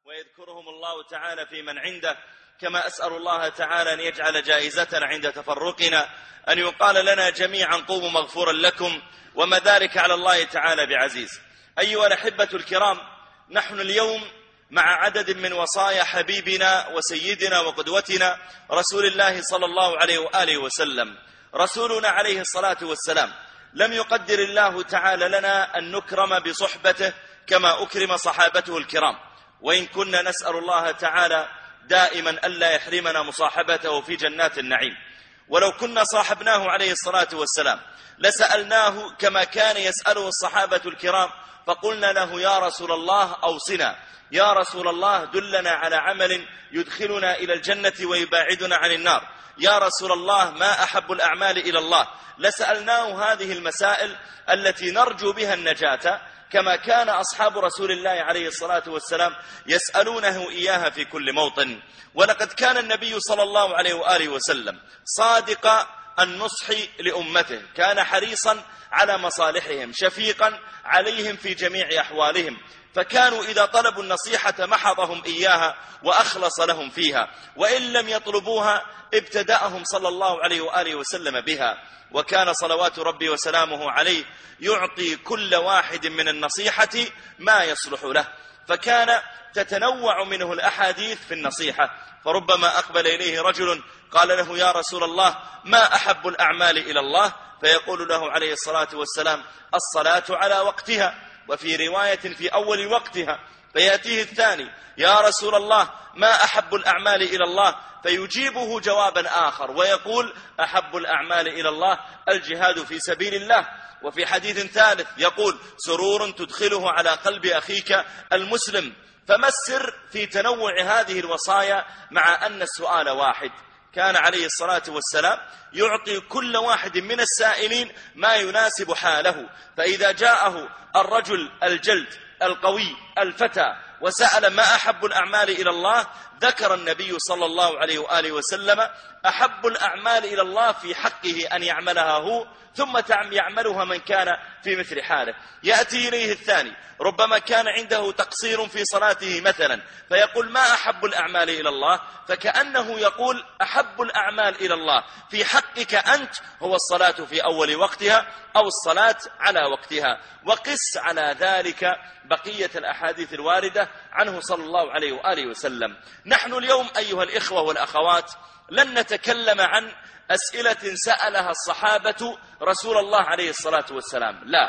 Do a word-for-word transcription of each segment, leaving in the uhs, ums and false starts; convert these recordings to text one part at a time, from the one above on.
ويذكرهم الله تعالى في من عنده، كما أسأل الله تعالى أن يجعل جائزتنا عند تفرقنا أن يقال لنا جميعا قوموا مغفورا لكم، وما ذلك على الله تعالى بعزيز. أيها الأحبة الكرام، نحن اليوم مع عدد من وصايا حبيبنا وسيدنا وقدوتنا رسول الله صلى الله عليه وآله وسلم. رسولنا عليه الصلاة والسلام لم يقدر الله تعالى لنا أن نكرم بصحبته كما أكرم صحابته الكرام، وإن كنا نسأل الله تعالى دائما ألا يحرمنا مصاحبته في جنات النعيم. ولو كنا صاحبناه عليه الصلاة والسلام لسألناه كما كان يسأله الصحابة الكرام، فقلنا له يا رسول الله أوصنا، يا رسول الله دلنا على عمل يدخلنا إلى الجنة ويباعدنا عن النار، يا رسول الله ما أحب الأعمال إلى الله. لسألناه هذه المسائل التي نرجو بها النجاة كما كان أصحاب رسول الله عليه الصلاة والسلام يسألونه إياها في كل موطن. ولقد كان النبي صلى الله عليه وآله وسلم صادق النصح لأمته، كان حريصا على مصالحهم، شفيقا عليهم في جميع أحوالهم، فكانوا إذا طلبوا النصيحة محضهم إياها وأخلص لهم فيها، وإن لم يطلبوها ابتدأهم صلى الله عليه وآله وسلم بها. وكان صلوات ربي وسلامه عليه يعطي كل واحد من النصيحة ما يصلح له، فكان تتنوع منه الأحاديث في النصيحة. فربما أقبل إليه رجل قال له يا رسول الله ما أحب الأعمال إلى الله، فيقول له عليه الصلاة والسلام الصلاة على وقتها، وفي رواية في أول وقتها. فيأتيه الثاني يا رسول الله ما أحب الأعمال إلى الله، فيجيبه جوابا آخر ويقول أحب الأعمال إلى الله الجهاد في سبيل الله. وفي حديث ثالث يقول سرور تدخله على قلب أخيك المسلم. فما السر في تنوع هذه الوصايا مع أن السؤال واحد؟ كان عليه الصلاة والسلام يعطي كل واحد من السائلين ما يناسب حاله. فإذا جاءه الرجل الجلد القوي الفتى وسأل ما أحب الأعمال إلى الله، ذكر النبي صلى الله عليه وآله وسلم أحب الأعمال إلى الله في حقه أن يعملها هو، ثم يعملها من كان في مثل حاله. يأتي إليه الثاني ربما كان عنده تقصير في صلاته مثلا، فيقول ما أحب الأعمال إلى الله، فكأنه يقول أحب الأعمال إلى الله في حقك أنت هو الصلاة في أول وقتها أو الصلاة على وقتها. وقس على ذلك بقية الأحاديث الواردة عنه صلى الله عليه وآله وسلم. نحن اليوم أيها الإخوة والأخوات لن نتكلم عن أسئلة سألها الصحابة رسول الله عليه الصلاة والسلام، لا،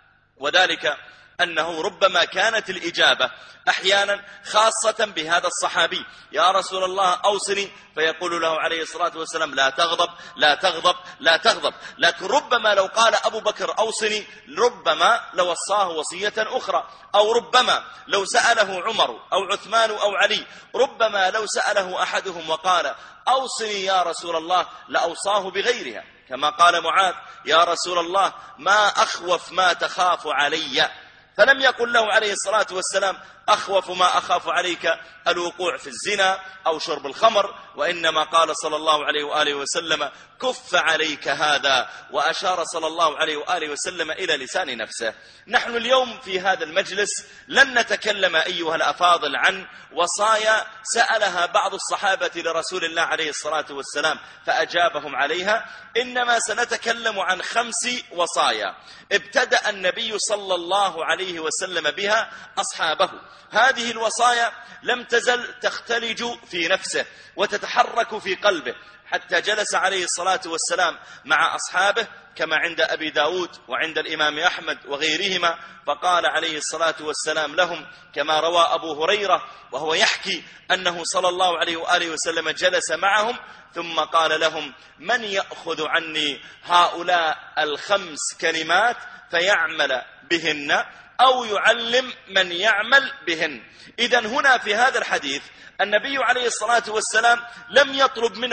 وذلك أنه ربما كانت الإجابة أحيانا خاصة بهذا الصحابي، يا رسول الله أوصني، فيقول له عليه الصلاة والسلام لا تغضب لا تغضب لا تغضب. لكن ربما لو قال أبو بكر أوصني ربما لو وصاه وصية أخرى، أو ربما لو سأله عمر أو عثمان أو علي، ربما لو سأله أحدهم وقال أوصني يا رسول الله لأوصاه بغيرها، كما قال معاذ يا رسول الله ما أخوف ما تخاف علي، فلم يقل له عليه الصلاة والسلام أخوف ما أخاف عليك الوقوع في الزنا أو شرب الخمر، وإنما قال صلى الله عليه وآله وسلم كف عليك هذا، وأشار صلى الله عليه وآله وسلم إلى لسان نفسه. نحن اليوم في هذا المجلس لن نتكلم أيها الأفاضل عن وصايا سألها بعض الصحابة لرسول الله عليه الصلاة والسلام فأجابهم عليها، إنما سنتكلم عن خمس وصايا ابتدأ النبي صلى الله عليه وسلم بها أصحابه. هذه الوصايا لم تزل تختلج في نفسه وتتحرك في قلبه، حتى جلس عليه الصلاة والسلام مع أصحابه كما عند أبي داود وعند الإمام أحمد وغيرهما، فقال عليه الصلاة والسلام لهم كما روى أبو هريرة وهو يحكي أنه صلى الله عليه وآله وسلم جلس معهم ثم قال لهم من يأخذ عني هؤلاء الخمس كلمات فيعمل بهن أو يعلم من يعمل بهن. إذن هنا في هذا الحديث النبي عليه الصلاة والسلام لم يطلب منه أحد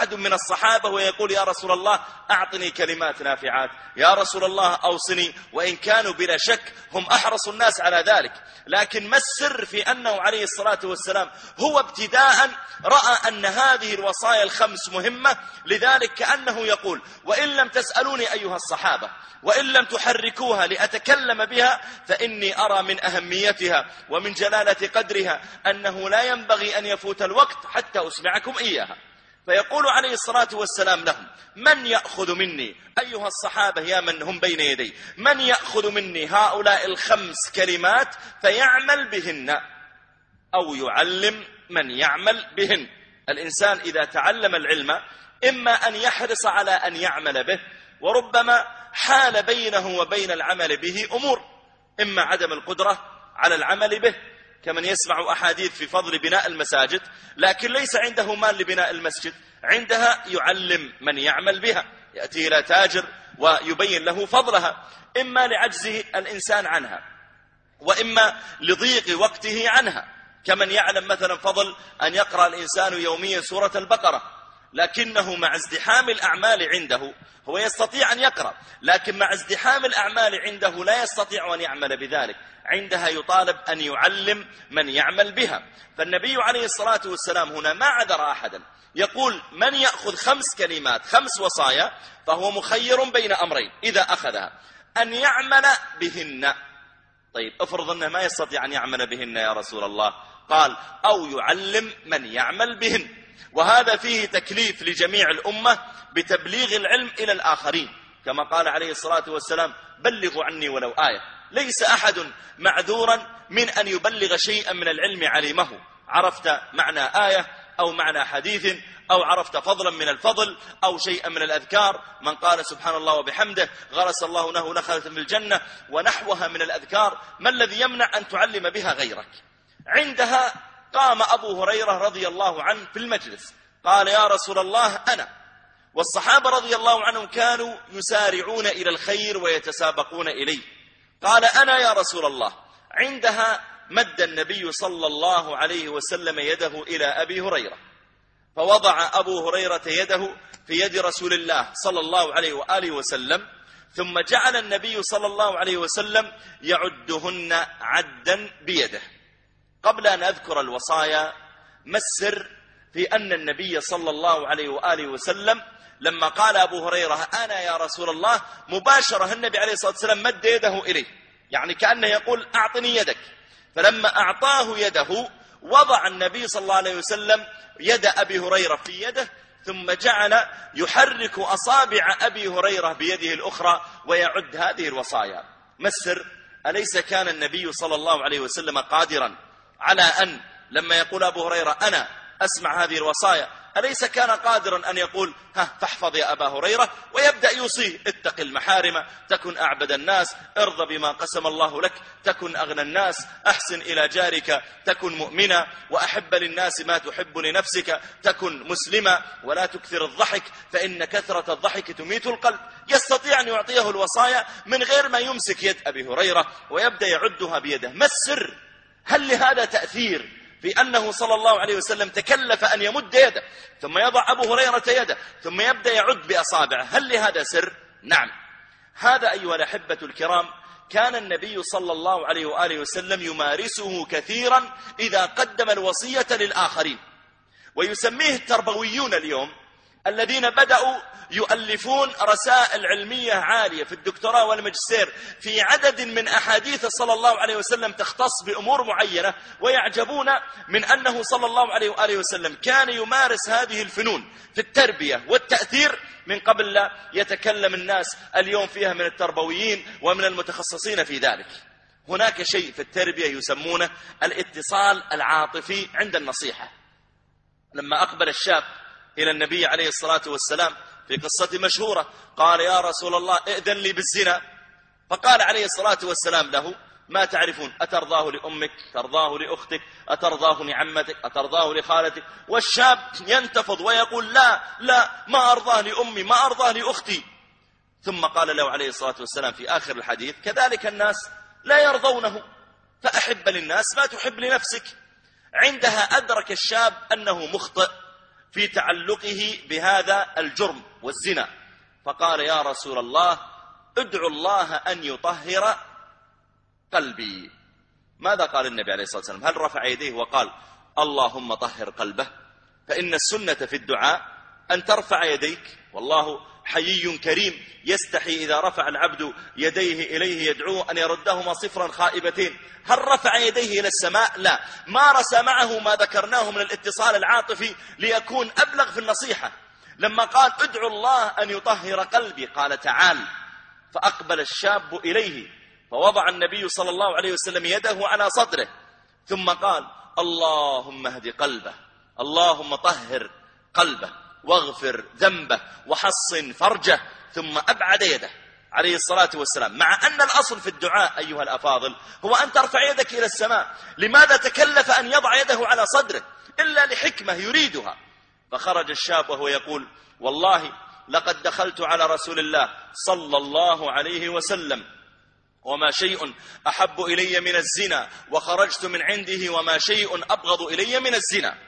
أحد من الصحابة ويقول يا رسول الله أعطني كلمات نافعات، يا رسول الله أوصني، وإن كانوا بلا شك هم أحرص الناس على ذلك. لكن ما السر في أنه عليه الصلاة والسلام هو ابتداء رأى أن هذه الوصايا الخمس مهمة، لذلك كأنه يقول وإن لم تسألوني أيها الصحابة، وإن لم تحركوها لأتكلم بها، فإني أرى من أهميتها ومن جلالة قدرها أنه لا ينبغي أن يفوت الوقت حتى أسمعكم إياها. فيقول عليه الصلاة والسلام لهم من يأخذ مني أيها الصحابة يا من هم بين يدي، من يأخذ مني هؤلاء الخمس كلمات فيعمل بهن أو يعلم من يعمل بهن. الإنسان إذا تعلم العلم إما أن يحرص على أن يعمل به، وربما حال بينه وبين العمل به أمور، إما عدم القدرة على العمل به، كمن يسمع أحاديث في فضل بناء المساجد لكن ليس عنده مال لبناء المسجد، عندها يعلم من يعمل بها، يأتي إلى تاجر ويبين له فضلها، إما لعجزه الإنسان عنها، وإما لضيق وقته عنها، كمن يعلم مثلا فضل أن يقرأ الإنسان يوميا سورة البقرة، لكنه مع ازدحام الأعمال عنده هو يستطيع أن يقرأ، لكن مع ازدحام الأعمال عنده لا يستطيع أن يعمل بذلك، عندها يطالب أن يعلم من يعمل بها. فالنبي عليه الصلاة والسلام هنا ما عذر أحدا، يقول من يأخذ خمس كلمات خمس وصايا فهو مخير بين أمرين إذا أخذها، أن يعمل بهن. طيب افرض أنه ما يستطيع أن يعمل بهن يا رسول الله، قال أو يعلم من يعمل بهن، وهذا فيه تكليف لجميع الأمة بتبليغ العلم إلى الآخرين، كما قال عليه الصلاة والسلام بلغوا عني ولو آية. ليس أحد معذورا من أن يبلغ شيئا من العلم علمه، عرفت معنى آية أو معنى حديث أو عرفت فضلا من الفضل أو شيئا من الأذكار، من قال سبحان الله وبحمده غرس الله له نخلة في الجنة ونحوها من الأذكار، ما الذي يمنع أن تعلم بها غيرك؟ عندها قام أبو هريرة رضي الله عنه في المجلس قال يا رسول الله أنا، والصحابة رضي الله عنهم كانوا يسارعون إلى الخير ويتسابقون إليه، قال أنا يا رسول الله. عندها مد النبي صلى الله عليه وسلم يده إلى أبي هريرة، فوضع أبو هريرة يده في يد رسول الله صلى الله عليه وآله وسلم، ثم جعل النبي صلى الله عليه وسلم يعدهن عدا بيده. قبل أن أذكر الوصايا، ما السر في أن النبي صلى الله عليه وآله وسلم لما قال أبو هريرة أنا يا رسول الله، مباشرة النبي عليه الصلاة والسلام مد يده إليه، يعني كأنه يقول أعطني يدك، فلما أعطاه يده وضع النبي صلى الله عليه وسلم يد أبي هريرة في يده، ثم جعل يحرك أصابع أبي هريرة بيده الأخرى ويعد هذه الوصايا. ما السر؟ أليس كان النبي صلى الله عليه وسلم قادرا على أن لما يقول أبو هريرة أنا أسمع هذه الوصايا، أليس كان قادرا أن يقول ها فاحفظ يا أبا هريرة، ويبدأ يوصيه اتق المحارم تكن أعبد الناس، ارضى بما قسم الله لك تكن أغنى الناس، أحسن إلى جارك تكن مؤمنا، وأحب للناس ما تحب لنفسك تكن مسلما، ولا تكثر الضحك فإن كثرة الضحك تميت القلب. يستطيع أن يعطيه الوصايا من غير ما يمسك يد أبي هريرة ويبدأ يعدها بيده. ما السر؟ هل لهذا تأثير في أنه صلى الله عليه وسلم تكلف أن يمد يده ثم يضع أبو هريرة يده ثم يبدأ يعد بأصابعه؟ هل لهذا سر؟ نعم. هذا أيها الأحبة الكرام كان النبي صلى الله عليه وآله وسلم يمارسه كثيرا إذا قدم الوصية للآخرين، ويسميه التربويون اليوم الذين بدأوا يؤلفون رسائل علمية عالية في الدكتوراه والماجستير في عدد من أحاديث صلى الله عليه وسلم تختص بأمور معينة، ويعجبون من أنه صلى الله عليه وآله وسلم كان يمارس هذه الفنون في التربية والتأثير من قبل لا يتكلم الناس اليوم فيها من التربويين ومن المتخصصين في ذلك. هناك شيء في التربية يسمونه الاتصال العاطفي عند النصيحة. لما أقبل الشاب إلى النبي عليه الصلاة والسلام في قصة مشهورة قال يا رسول الله ائذن لي بالزنا، فقال عليه الصلاة والسلام له ما تعرفون، أترضاه لأمك، ترضاه لأختك، أترضاه لعمتك، أترضاه لخالتك؟ والشاب ينتفض ويقول لا لا ما أرضاه لأمي، ما أرضاه لأختي. ثم قال له عليه الصلاة والسلام في آخر الحديث كذلك الناس لا يرضونه، فأحب للناس ما تحب لنفسك. عندها أدرك الشاب أنه مخطئ، في تعلقه بهذا الجرم والزنا، فقال يا رسول الله ادعو الله أن يطهر قلبي. ماذا قال النبي عليه الصلاة والسلام؟ هل رفع يديه وقال اللهم طهر قلبه؟ فإن السنة في الدعاء أن ترفع يديك، والله حيي كريم يستحي إذا رفع العبد يديه إليه يدعوه أن يردهما صفرا خائبتين. هل رفع يديه إلى السماء؟ لا. مارس معه ما ذكرناه من الاتصال العاطفي ليكون أبلغ في النصيحة. لما قال ادعو الله أن يطهر قلبي قال تعال، فأقبل الشاب إليه فوضع النبي صلى الله عليه وسلم يده على صدره ثم قال اللهم اهد قلبه، اللهم طهر قلبه واغفر ذنبه وحصن فرجه، ثم أبعد يده عليه الصلاة والسلام. مع أن الأصل في الدعاء أيها الأفاضل هو أن ترفع يدك إلى السماء، لماذا تكلف أن يضع يده على صدره؟ إلا لحكمة يريدها. فخرج الشاب وهو يقول والله لقد دخلت على رسول الله صلى الله عليه وسلم وما شيء أحب إلي من الزنا، وخرجت من عنده وما شيء أبغض إلي من الزنا.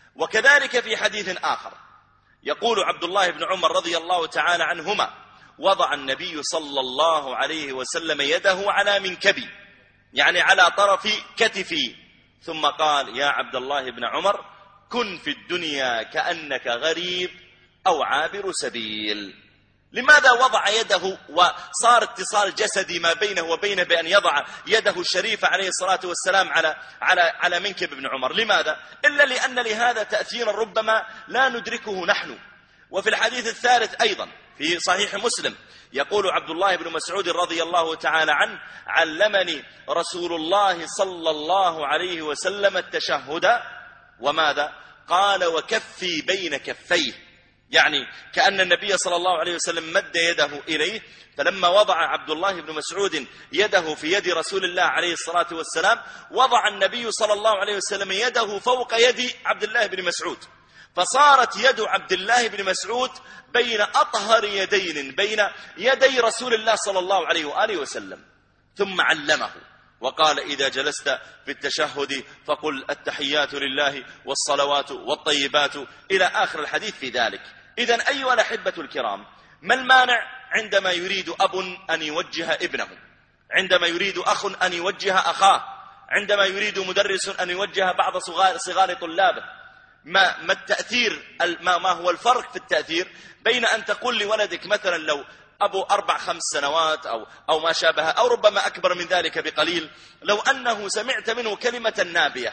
وكذلك في حديث آخر يقول عبد الله بن عمر رضي الله تعالى عنهما وضع النبي صلى الله عليه وسلم يده على منكبي، يعني على طرف كتفي، ثم قال يا عبد الله بن عمر كن في الدنيا كأنك غريب أو عابر سبيل. لماذا وضع يده وصار اتصال جسدي ما بينه وبينه بأن يضع يده الشريفة عليه الصلاة والسلام على على على منكب ابن عمر؟ لماذا؟ إلا لأن لهذا تأثيرا ربما لا ندركه نحن. وفي الحديث الثالث أيضا في صحيح مسلم يقول عبد الله بن مسعود رضي الله تعالى عنه علمني رسول الله صلى الله عليه وسلم التشهد وماذا؟ قال وكفي بين كفيه، يعني كأن النبي صلى الله عليه وسلم مد يده إليه، فلما وضع عبد الله بن مسعود يده في يد رسول الله عليه الصلاة والسلام وضع النبي صلى الله عليه وسلم يده فوق يد عبد الله بن مسعود، فصارت يد عبد الله بن مسعود بين أطهر يدين بين يدي رسول الله صلى الله عليه وآله وسلم. ثم علمه وقال إذا جلست في التشهد فقل التحيات لله والصلوات والطيبات إلى آخر الحديث في ذلك. إذن أيها الأحبة الكرام، ما المانع عندما يريد أب أن يوجه ابنه، عندما يريد أخ أن يوجه أخاه، عندما يريد مدرس أن يوجه بعض صغار, صغار طلابه؟ ما, ما التأثير ما, ما هو الفرق في التأثير بين أن تقول لولدك مثلا لو أبو أربع خمس سنوات أو, أو ما شابه أو ربما أكبر من ذلك بقليل، لو أنه سمعت منه كلمة نابية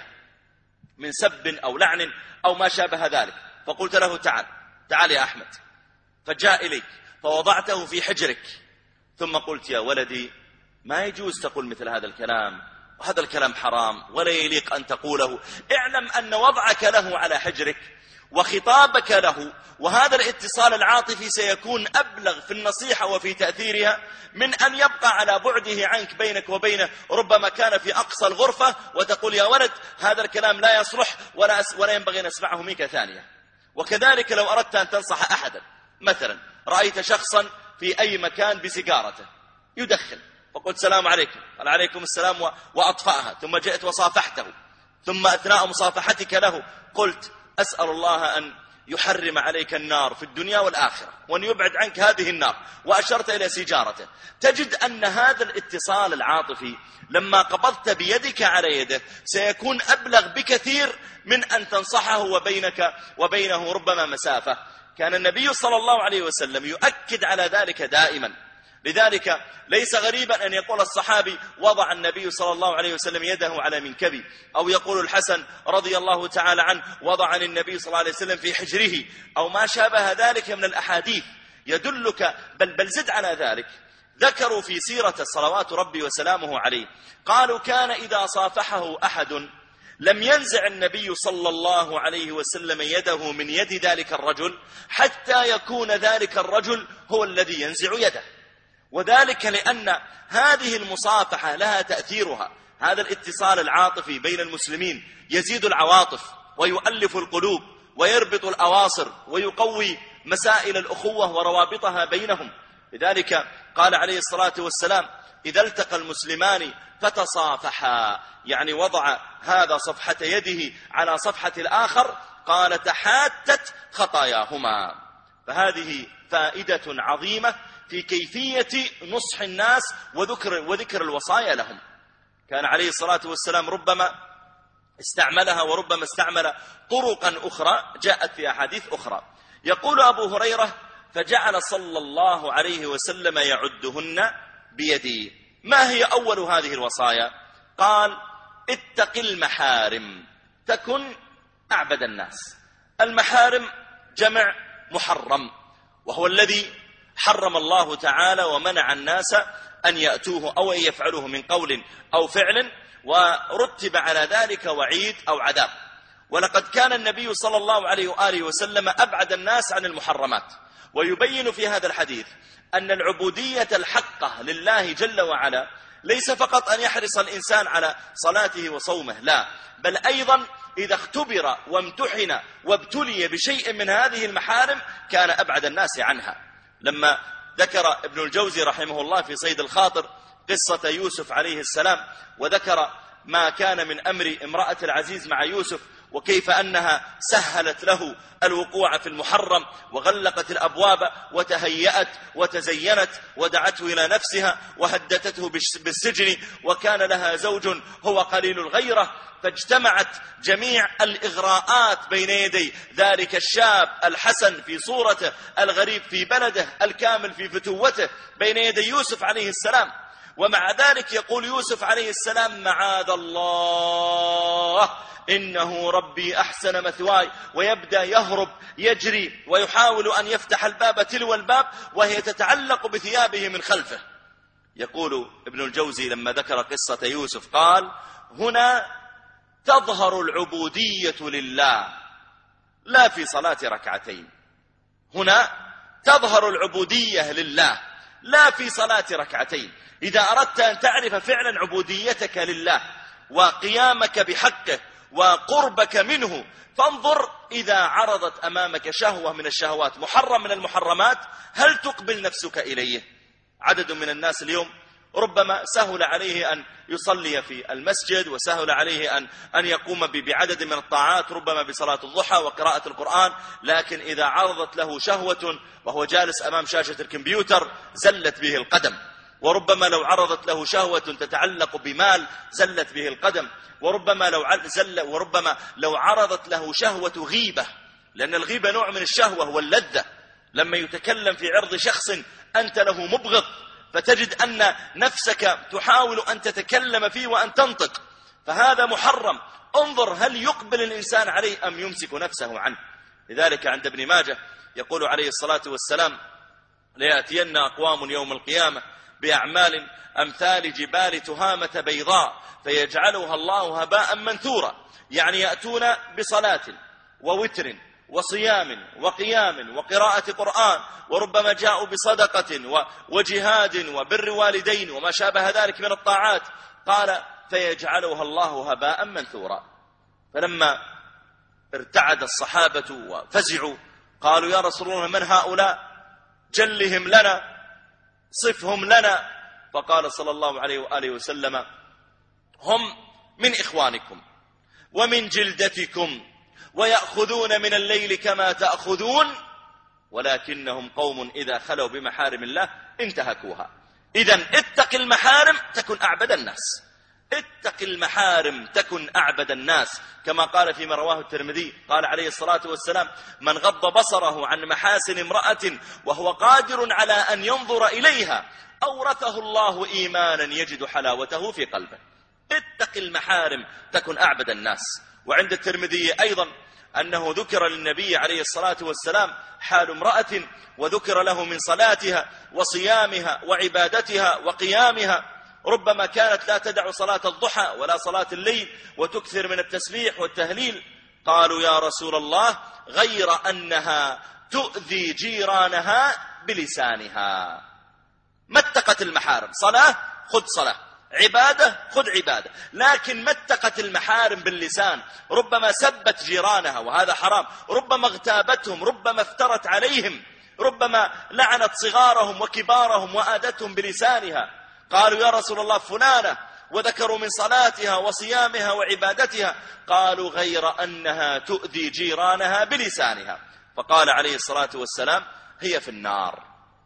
من سب أو لعن أو ما شابه ذلك فقلت له تعال تعال يا أحمد، فجاء إليك فوضعته في حجرك ثم قلت يا ولدي ما يجوز تقول مثل هذا الكلام، وهذا الكلام حرام ولا يليق أن تقوله، اعلم أن وضعك له على حجرك وخطابك له وهذا الاتصال العاطفي سيكون أبلغ في النصيحة وفي تأثيرها من أن يبقى على بعده عنك بينك وبينه، ربما كان في أقصى الغرفة وتقول يا ولد هذا الكلام لا يصلح ولا, ولا ينبغي أن نسمعه منك ثانية. وكذلك لو أردت أن تنصح أحدا، مثلا رأيت شخصا في أي مكان بسيجارته يدخن فقلت السلام عليكم، قال عليكم السلام وأطفأها، ثم جئت وصافحته، ثم أثناء مصافحتك له قلت أسأل الله أن يحرم عليك النار في الدنيا والآخرة وأن يبعد عنك هذه النار، وأشرت إلى سيجارته، تجد أن هذا الاتصال العاطفي لما قبضت بيدك على يده سيكون أبلغ بكثير من أن تنصحه وبينك وبينه ربما مسافة. كان النبي صلى الله عليه وسلم يؤكد على ذلك دائما، لذلك ليس غريبا أن يقول الصحابي وضع النبي صلى الله عليه وسلم يده على منكبي، أو يقول الحسن رضي الله تعالى عنه وضعني النبي صلى الله عليه وسلم في حجره، أو ما شابه ذلك من الأحاديث يدلك. بل, بل زد على ذلك، ذكروا في سيرة صلوات ربي وسلامه عليه قالوا كان إذا صافحه أحد لم ينزع النبي صلى الله عليه وسلم يده من يد ذلك الرجل حتى يكون ذلك الرجل هو الذي ينزع يده، وذلك لأن هذه المصافحة لها تأثيرها، هذا الاتصال العاطفي بين المسلمين يزيد العواطف ويؤلف القلوب ويربط الأواصر ويقوي مسائل الأخوة وروابطها بينهم. لذلك قال عليه الصلاة والسلام إذا التقى المسلمان فتصافحا، يعني وضع هذا صفحة يده على صفحة الآخر، قال تحاتت خطاياهما. فهذه فائدة عظيمة في كيفية نصح الناس وذكر, وذكر الوصايا لهم. كان عليه الصلاة والسلام ربما استعملها وربما استعمل طرقا أخرى جاءت في أحاديث أخرى. يقول أبو هريرة: فجعل صلى الله عليه وسلم يعدهن بيدي. ما هي أول هذه الوصايا؟ قال: اتق المحارم تكن أعبد الناس. المحارم جمع محرم، وهو الذي حرم الله تعالى ومنع الناس أن يأتوه أو أن يفعلوه من قول أو فعل، ورتب على ذلك وعيد أو عذاب. ولقد كان النبي صلى الله عليه وآله وسلم أبعد الناس عن المحرمات، ويبين في هذا الحديث أن العبودية الحقة لله جل وعلا ليس فقط أن يحرص الإنسان على صلاته وصومه، لا، بل أيضا إذا اختبر وامتحن وابتلي بشيء من هذه المحارم كان أبعد الناس عنها. لما ذكر ابن الجوزي رحمه الله في صيد الخاطر قصة يوسف عليه السلام، وذكر ما كان من أمر امرأة العزيز مع يوسف، وكيف أنها سهلت له الوقوع في المحرم وغلقت الأبواب وتهيأت وتزينت ودعته إلى نفسها وهددته بالسجن، وكان لها زوج هو قليل الغيرة، فاجتمعت جميع الإغراءات بين يدي ذلك الشاب الحسن في صورته، الغريب في بلده، الكامل في فتوته، بين يدي يوسف عليه السلام. ومع ذلك يقول يوسف عليه السلام: معاذ الله إنه ربي أحسن مثواي، ويبدأ يهرب يجري ويحاول أن يفتح الباب تلو الباب وهي تتعلق بثيابه من خلفه. يقول ابن الجوزي لما ذكر قصة يوسف قال: هنا تظهر العبودية لله لا في صلاة ركعتين. هنا تظهر العبودية لله لا في صلاة ركعتين. إذا أردت أن تعرف فعلا عبوديتك لله وقيامك بحقه وقربك منه، فانظر إذا عرضت أمامك شهوة من الشهوات، محرم من المحرمات، هل تقبل نفسك إليه؟ عدد من الناس اليوم ربما سهل عليه أن يصلي في المسجد، وسهل عليه أن, أن يقوم بعدد من الطاعات، ربما بصلاة الضحى وقراءة القرآن، لكن إذا عرضت له شهوة وهو جالس أمام شاشة الكمبيوتر زلت به القدم. وربما لو عرضت له شهوة تتعلق بمال زلت به القدم. وربما لو زل وربما لو عرضت له شهوة غيبة، لأن الغيبة نوع من الشهوة واللذة، لما يتكلم في عرض شخص أنت له مبغض فتجد أن نفسك تحاول أن تتكلم فيه وأن تنطق، فهذا محرم. انظر هل يقبل الإنسان عليه أم يمسك نفسه عنه. لذلك عند ابن ماجه يقول عليه الصلاة والسلام: ليأتين أقوام يوم القيامة بأعمال أمثال جبال تهامة بيضاء فيجعلها الله هباء منثورا، يعني يأتون بصلاة ووتر وصيام وقيام وقراءة قرآن، وربما جاءوا بصدقة وجهاد وبر والدين وما شابه ذلك من الطاعات، قال فيجعلها الله هباء منثورا. فلما ارتعد الصحابة وفزعوا قالوا: يا رسول الله من هؤلاء؟ جلهم لنا، صفهم لنا. فقال صلى الله عليه وآله وسلم: هم من إخوانكم ومن جلدتكم ويأخذون من الليل كما تأخذون، ولكنهم قوم إذا خلوا بمحارم الله انتهكوها. إذن اتق المحارم تكن أعبد الناس، اتق المحارم تكن أعبد الناس، كما قال فيما رواه الترمذي قال عليه الصلاة والسلام: من غض بصره عن محاسن امرأة وهو قادر على أن ينظر إليها أورثه الله إيمانا يجد حلاوته في قلبه. اتق المحارم تكن أعبد الناس. وعند الترمذي أيضا أنه ذكر للنبي عليه الصلاة والسلام حال امرأة، وذكر له من صلاتها وصيامها وعبادتها وقيامها، ربما كانت لا تدع صلاة الضحى ولا صلاة الليل وتكثر من التسبيح والتهليل. قالوا: يا رسول الله، غير أنها تؤذي جيرانها بلسانها. ما اتقت المحارم، صلاة خذ صلاة، عبادة خذ عبادة، لكن ما اتقت المحارم باللسان، ربما سبت جيرانها وهذا حرام، ربما اغتابتهم، ربما افترت عليهم، ربما لعنت صغارهم وكبارهم وآدتهم بلسانها. قالوا يا رسول الله فلانة، وذكروا من صلاتها وصيامها وعبادتها، قالوا غير أنها تؤذي جيرانها بلسانها. فقال عليه الصلاة والسلام هي في النار،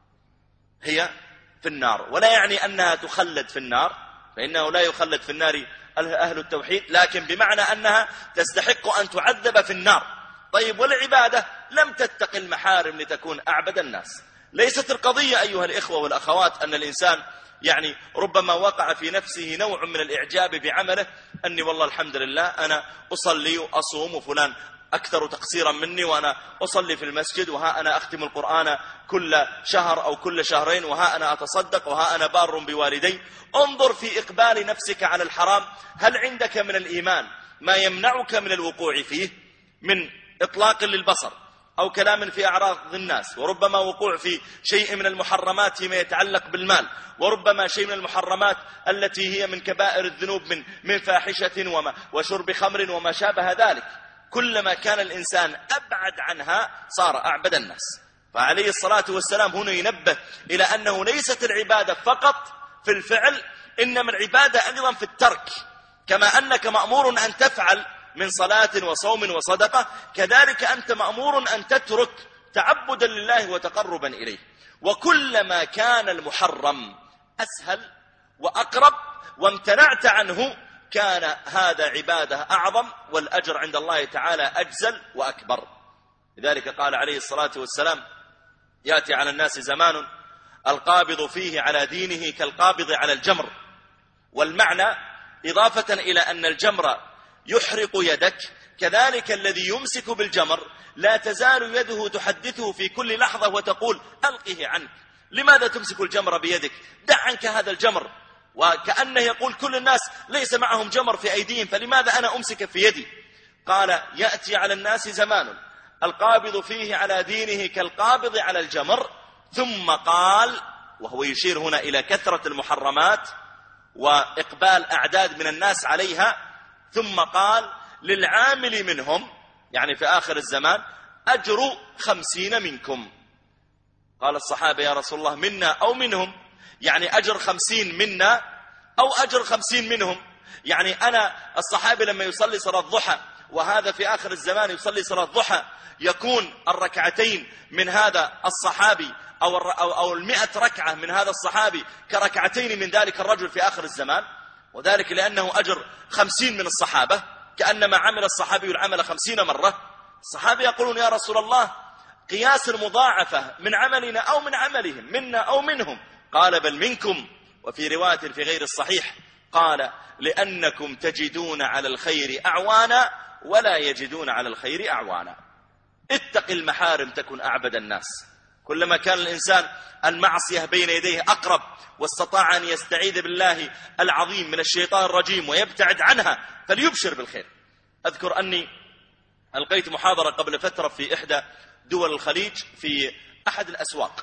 هي في النار. ولا يعني أنها تخلد في النار، فإنه لا يخلد في النار أهل التوحيد، لكن بمعنى أنها تستحق أن تعذب في النار. طيب والعبادة لم تتق المحارم لتكون أعبد الناس. ليست القضية أيها الإخوة والأخوات أن الإنسان يعني ربما وقع في نفسه نوع من الإعجاب بعمله، أني والله الحمد لله أنا أصلي وأصوم، وفلان أكثر تقصيرا مني وأنا أصلي في المسجد، وها أنا أختم القرآن كل شهر أو كل شهرين، وها أنا أتصدق، وها أنا بار بوالدي. انظر في إقبال نفسك على الحرام، هل عندك من الإيمان ما يمنعك من الوقوع فيه، من إطلاق للبصر أو كلام في أعراض الناس، وربما وقوع في شيء من المحرمات فيما يتعلق بالمال، وربما شيء من المحرمات التي هي من كبائر الذنوب من من فاحشة وما وشرب خمر وما شابه ذلك. كلما كان الإنسان أبعد عنها صار أعبد الناس. فعليه الصلاة والسلام هنا ينبه إلى أنه ليست العبادة فقط في الفعل، إنما العبادة أيضا في الترك. كما أنك مأمور أن تفعل من صلاة وصوم وصدقة، كذلك أنت مأمور أن تترك تعبدا لله وتقربا إليه. وكلما كان المحرم أسهل وأقرب وامتنعت عنه كان هذا عبادة أعظم، والأجر عند الله تعالى أجزل وأكبر. لذلك قال عليه الصلاة والسلام يأتي على الناس زمان القابض فيه على دينه كالقابض على الجمر. والمعنى إضافة إلى أن الجمر يحرق يدك، كذلك الذي يمسك بالجمر لا تزال يده تحدثه في كل لحظة وتقول ألقه عنك، لماذا تمسك الجمر بيدك؟ دع عنك هذا الجمر. وكأنه يقول كل الناس ليس معهم جمر في أيديهم، فلماذا أنا أمسك في يدي؟ قال يأتي على الناس زمان القابض فيه على دينه كالقابض على الجمر. ثم قال، وهو يشير هنا إلى كثرة المحرمات وإقبال أعداد من الناس عليها، ثم قال للعامل منهم، يعني في آخر الزمان، أجر خمسين منكم. قال الصحابة يا رسول الله منا أو منهم؟ يعني أجر خمسين منا أو أجر خمسين منهم؟ يعني أنا الصحابي لما يصلي صلاة الضحى، وهذا في آخر الزمان يصلي صلاة الضحى، يكون الركعتين من هذا الصحابي أو أو أو المئة ركعة من هذا الصحابي كركعتين من ذلك الرجل في آخر الزمان. وذلك لأنه أجر خمسين من الصحابة، كأنما عمل الصحابي العمل خمسين مرة. الصحابة يقولون يا رسول الله قياس المضاعفة من عملنا أو من عملهم، منا أو منهم؟ قال بل منكم. وفي رواية في غير الصحيح قال لأنكم تجدون على الخير أعوانا ولا يجدون على الخير أعوانا. اتق المحارم تكن أعبد الناس. كلما كان الإنسان المعصية بين يديه أقرب، واستطاع أن يستعيذ بالله العظيم من الشيطان الرجيم ويبتعد عنها، فليبشر بالخير. أذكر أني ألقيت محاضرة قبل فترة في إحدى دول الخليج في أحد الأسواق،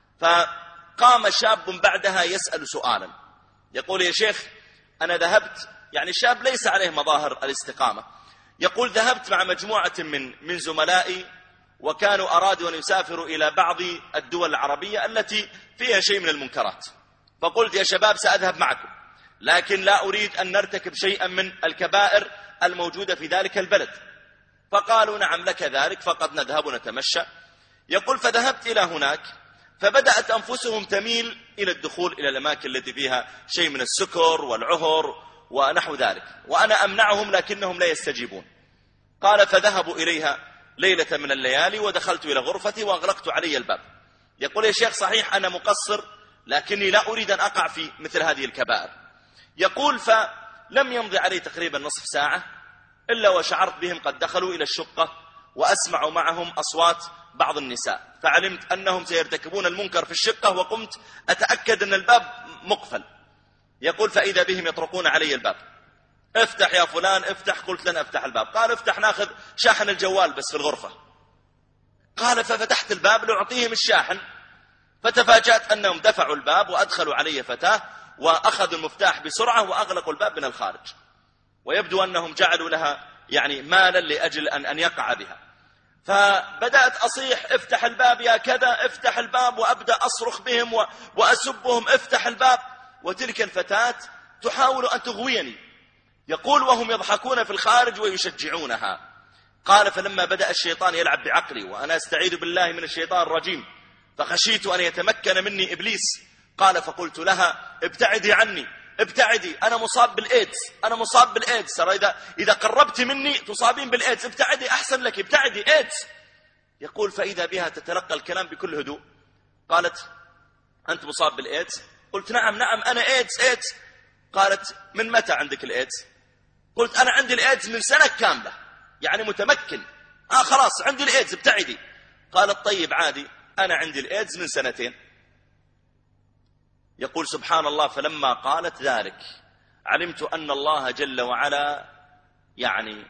فقام شاب بعدها يسأل سؤالا، يقول يا شيخ أنا ذهبت، يعني الشاب ليس عليه مظاهر الاستقامة، يقول ذهبت مع مجموعة من من زملائي وكانوا أرادوا أن يسافروا إلى بعض الدول العربية التي فيها شيء من المنكرات، فقلت يا شباب سأذهب معكم، لكن لا أريد أن نرتكب شيئا من الكبائر الموجودة في ذلك البلد. فقالوا نعم لك ذلك، فقد نذهب ونتمشى. يقول فذهبت إلى هناك، فبدأت أنفسهم تميل إلى الدخول إلى الأماكن التي فيها شيء من السكر والعهر ونحو ذلك، وأنا أمنعهم لكنهم لا يستجيبون. قال فذهبوا إليها ليلة من الليالي، ودخلت إلى غرفتي وأغلقت علي الباب. يقول يا شيخ صحيح أنا مقصر، لكني لا أريد أن أقع في مثل هذه الكبائر. يقول فلم يمضي علي تقريبا نصف ساعة إلا وشعرت بهم قد دخلوا إلى الشقة، وأسمع معهم أصوات بعض النساء، فعلمت أنهم سيرتكبون المنكر في الشقة، وقمت أتأكد أن الباب مقفل. يقول فإذا بهم يطرقون علي الباب، افتح يا فلان افتح. قلت لن أفتح الباب. قال افتح ناخذ شاحن الجوال بس في الغرفة. قال ففتحت الباب لأعطيهم الشاحن، فتفاجأت أنهم دفعوا الباب وأدخلوا علي فتاة وأخذوا المفتاح بسرعة وأغلقوا الباب من الخارج، ويبدو أنهم جعلوا لها يعني مالا لأجل أن, أن يقع بها. فبدأت أصيح افتح الباب يا كذا افتح الباب، وأبدأ أصرخ بهم وأسبهم افتح الباب. وتلك الفتاة تحاول أن تغويني. يقول وهم يضحكون في الخارج ويشجعونها. قال فلما بدأ الشيطان يلعب بعقلي وأنا أستعيذ بالله من الشيطان الرجيم فخشيت أن يتمكن مني إبليس. قال فقلت لها ابتعدي عني، ابتعدي، أنا مصاب بالإيدز، أنا مصاب بالإيدز، ترى إذا, إذا قربت مني تصابين بالإيدز، ابتعدي أحسن لك، ابتعدي إيدز. يقول فإذا بها تتلقى الكلام بكل هدوء. قالت أنت مصاب بالإيدز؟ قلت نعم نعم أنا إيدز إيدز. قالت من متى عندك الإيدز؟ قلت أنا عندي الإيدز من سنة كاملة، يعني متمكن، آه خلاص عندي الإيدز ابتعدي. قالت طيب عادي أنا عندي الإيدز من سنتين. يقول سبحان الله فلما قالت ذلك علمت أن الله جل وعلا يعني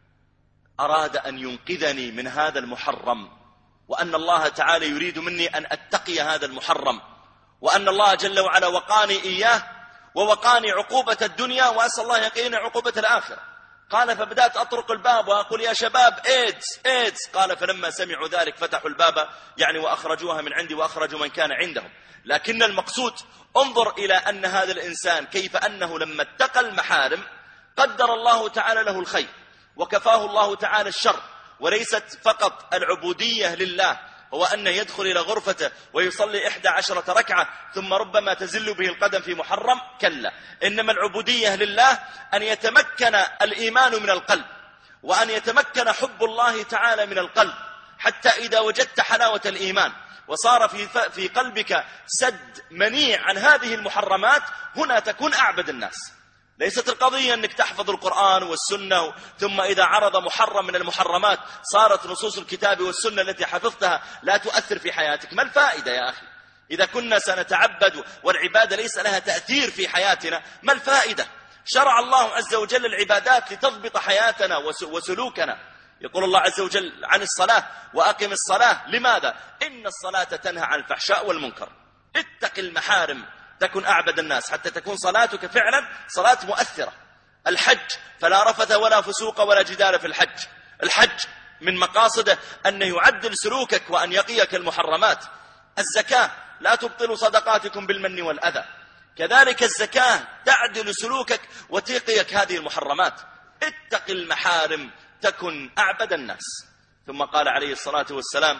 أراد أن ينقذني من هذا المحرم، وأن الله تعالى يريد مني أن أتقي هذا المحرم، وأن الله جل وعلا وقاني إياه ووقاني عقوبة الدنيا، وأسأل الله يقيني عقوبة الآخرة. قال فبدأت أطرق الباب وأقول يا شباب إيدز إيدز. قال فلما سمعوا ذلك فتحوا الباب يعني وأخرجوها من عندي وأخرجوا من كان عندهم. لكن المقصود انظر إلى أن هذا الإنسان كيف أنه لما اتقى المحارم قدر الله تعالى له الخير وكفاه الله تعالى الشر. وليست فقط العبودية لله هو أن يدخل إلى غرفته ويصلي إحدى عشرة ركعة ثم ربما تزل به القدم في محرم، كلا، إنما العبودية لله أن يتمكن الإيمان من القلب، وأن يتمكن حب الله تعالى من القلب، حتى إذا وجدت حلاوة الإيمان وصار في في قلبك سد منيع عن هذه المحرمات، هنا تكون أعبد الناس. ليست القضية أنك تحفظ القرآن والسنة ثم إذا عرض محرم من المحرمات صارت نصوص الكتاب والسنة التي حفظتها لا تؤثر في حياتك. ما الفائدة يا أخي؟ إذا كنا سنتعبد والعبادة ليس لها تأثير في حياتنا ما الفائدة؟ شرع الله عز وجل العبادات لتضبط حياتنا وسلوكنا. يقول الله عز وجل عن الصلاة وأقم الصلاة، لماذا؟ إن الصلاة تنهى عن الفحشاء والمنكر. اتق المحارم تكن أعبد الناس حتى تكون صلاتك فعلا صلاة مؤثرة. الحج فلا رفث ولا فسوق ولا جدال في الحج. الحج من مقاصده أن يعدل سلوكك وأن يقيك المحرمات. الزكاة لا تبطل صدقاتكم بالمن والأذى، كذلك الزكاة تعدل سلوكك وتقيك هذه المحرمات. اتق المحارم تكن أعبد الناس. ثم قال عليه الصلاة والسلام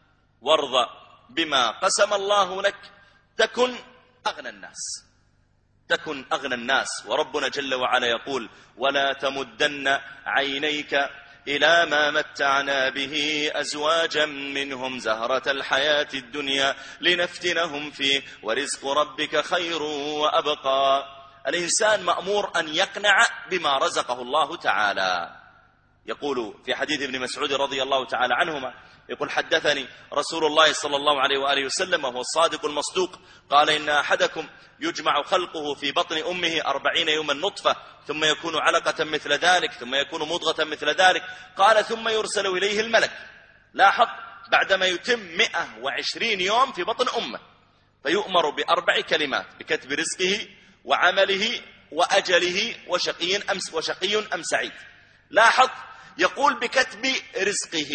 وارضى بما قسم الله لك تكن أغنى الناس، تكن أغنى الناس. وربنا جل وعلا يقول ولا تمدن عينيك إلى ما متعنا به أزواجا منهم زهرة الحياة الدنيا لنفتنهم فيه ورزق ربك خير وأبقى. الإنسان مأمور أن يقنع بما رزقه الله تعالى. يقول في حديث ابن مسعود رضي الله تعالى عنهما يقول حدثني رسول الله صلى الله عليه وآله وسلم وهو الصادق المصدوق قال إن أحدكم يجمع خلقه في بطن أمه أربعين يوما نطفة ثم يكون علقة مثل ذلك ثم يكون مضغة مثل ذلك. قال ثم يرسل إليه الملك. لاحظ بعدما يتم مئة وعشرين يوم في بطن أمه فيؤمر بأربع كلمات بكتب رزقه وعمله وأجله وشقي أم وشقي أم سعيد. لاحظ يقول بكتب رزقه،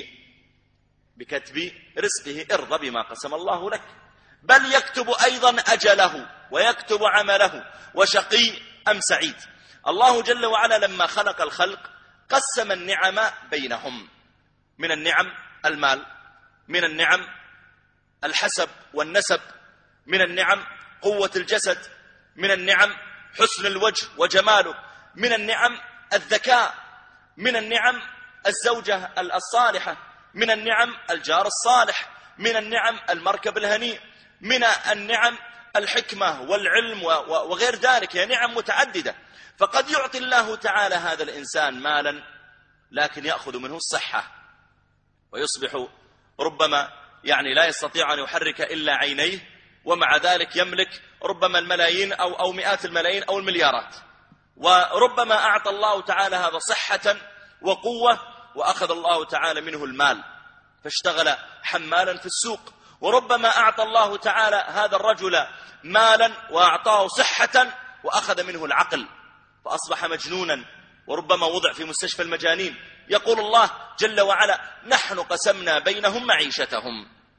بكتب رزقه ارضى بما قسم الله لك، بل يكتب أيضا أجله ويكتب عمله وشقي أم سعيد. الله جل وعلا لما خلق الخلق قسم النعم بينهم. من النعم المال، من النعم الحسب والنسب، من النعم قوة الجسد، من النعم حسن الوجه وجماله، من النعم الذكاء، من النعم الزوجة الصالحة، من النعم الجار الصالح، من النعم المركب الهنيء، من النعم الحكمة والعلم وغير ذلك. هي نعم متعددة. فقد يعطي الله تعالى هذا الإنسان مالا لكن يأخذ منه الصحة ويصبح ربما يعني لا يستطيع أن يحرك إلا عينيه، ومع ذلك يملك ربما الملايين أو, أو مئات الملايين أو المليارات. وربما أعطى الله تعالى هذا صحة وقوة وأخذ الله تعالى منه المال فاشتغل حمالا في السوق. وربما أعطى الله تعالى هذا الرجل مالا وأعطاه صحة وأخذ منه العقل فأصبح مجنونا، وربما وضع في مستشفى المجانين. يقول الله جل وعلا نحن قسمنا بينهم معيشتهم في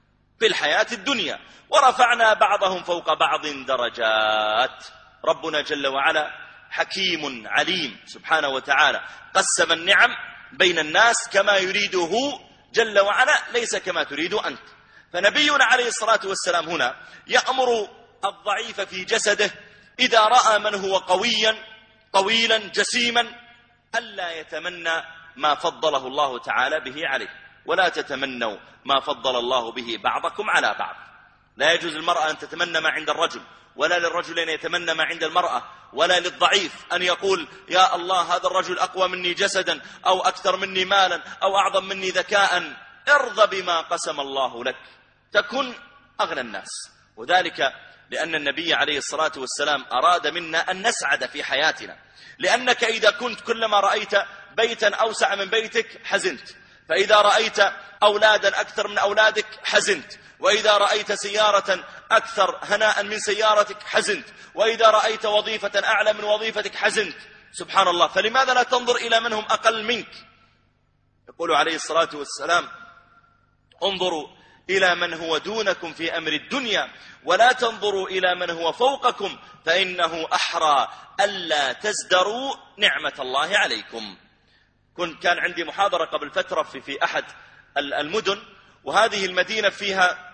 في الحياة الدنيا، ورفعنا بعضهم فوق بعض درجات. ربنا جل وعلا حكيم عليم سبحانه وتعالى، قسم النعم بين الناس كما يريده جل وعلا، ليس كما تريد أنت. فنبينا عليه الصلاة والسلام هنا يأمر الضعيف في جسده إذا رأى من هو قويا طويلا جسيما ألا يتمنى ما فضله الله تعالى به عليه، ولا تتمنوا ما فضل الله به بعضكم على بعض. لا يجوز للمرأة أن تتمنى ما عند الرجل، ولا للرجل أن يتمنى ما عند المرأة، ولا للضعيف أن يقول يا الله هذا الرجل أقوى مني جسدا أو أكثر مني مالا أو أعظم مني ذكاء. ارضى بما قسم الله لك تكن أغنى الناس. وذلك لأن النبي عليه الصلاة والسلام أراد منا أن نسعد في حياتنا، لأنك إذا كنت كلما رأيت بيتا أوسع من بيتك حزنت، فإذا رأيت أولادا أكثر من أولادك حزنت، وإذا رأيت سيارة أكثر هناء من سيارتك حزنت، وإذا رأيت وظيفة أعلى من وظيفتك حزنت. سبحان الله، فلماذا لا تنظر إلى من هم أقل منك؟ يقول عليه الصلاة والسلام انظروا إلى من هو دونكم في أمر الدنيا ولا تنظروا إلى من هو فوقكم فإنه أحرى ألا تزدروا نعمة الله عليكم. كنت كان عندي محاضرة قبل فترة في, في أحد المدن، وهذه المدينة فيها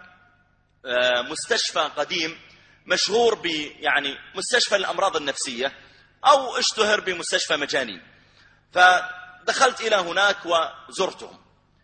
مستشفى قديم مشهور ب يعني مستشفى الأمراض النفسية، أو اشتهر بمستشفى مجانين. فدخلت إلى هناك وزرتهم،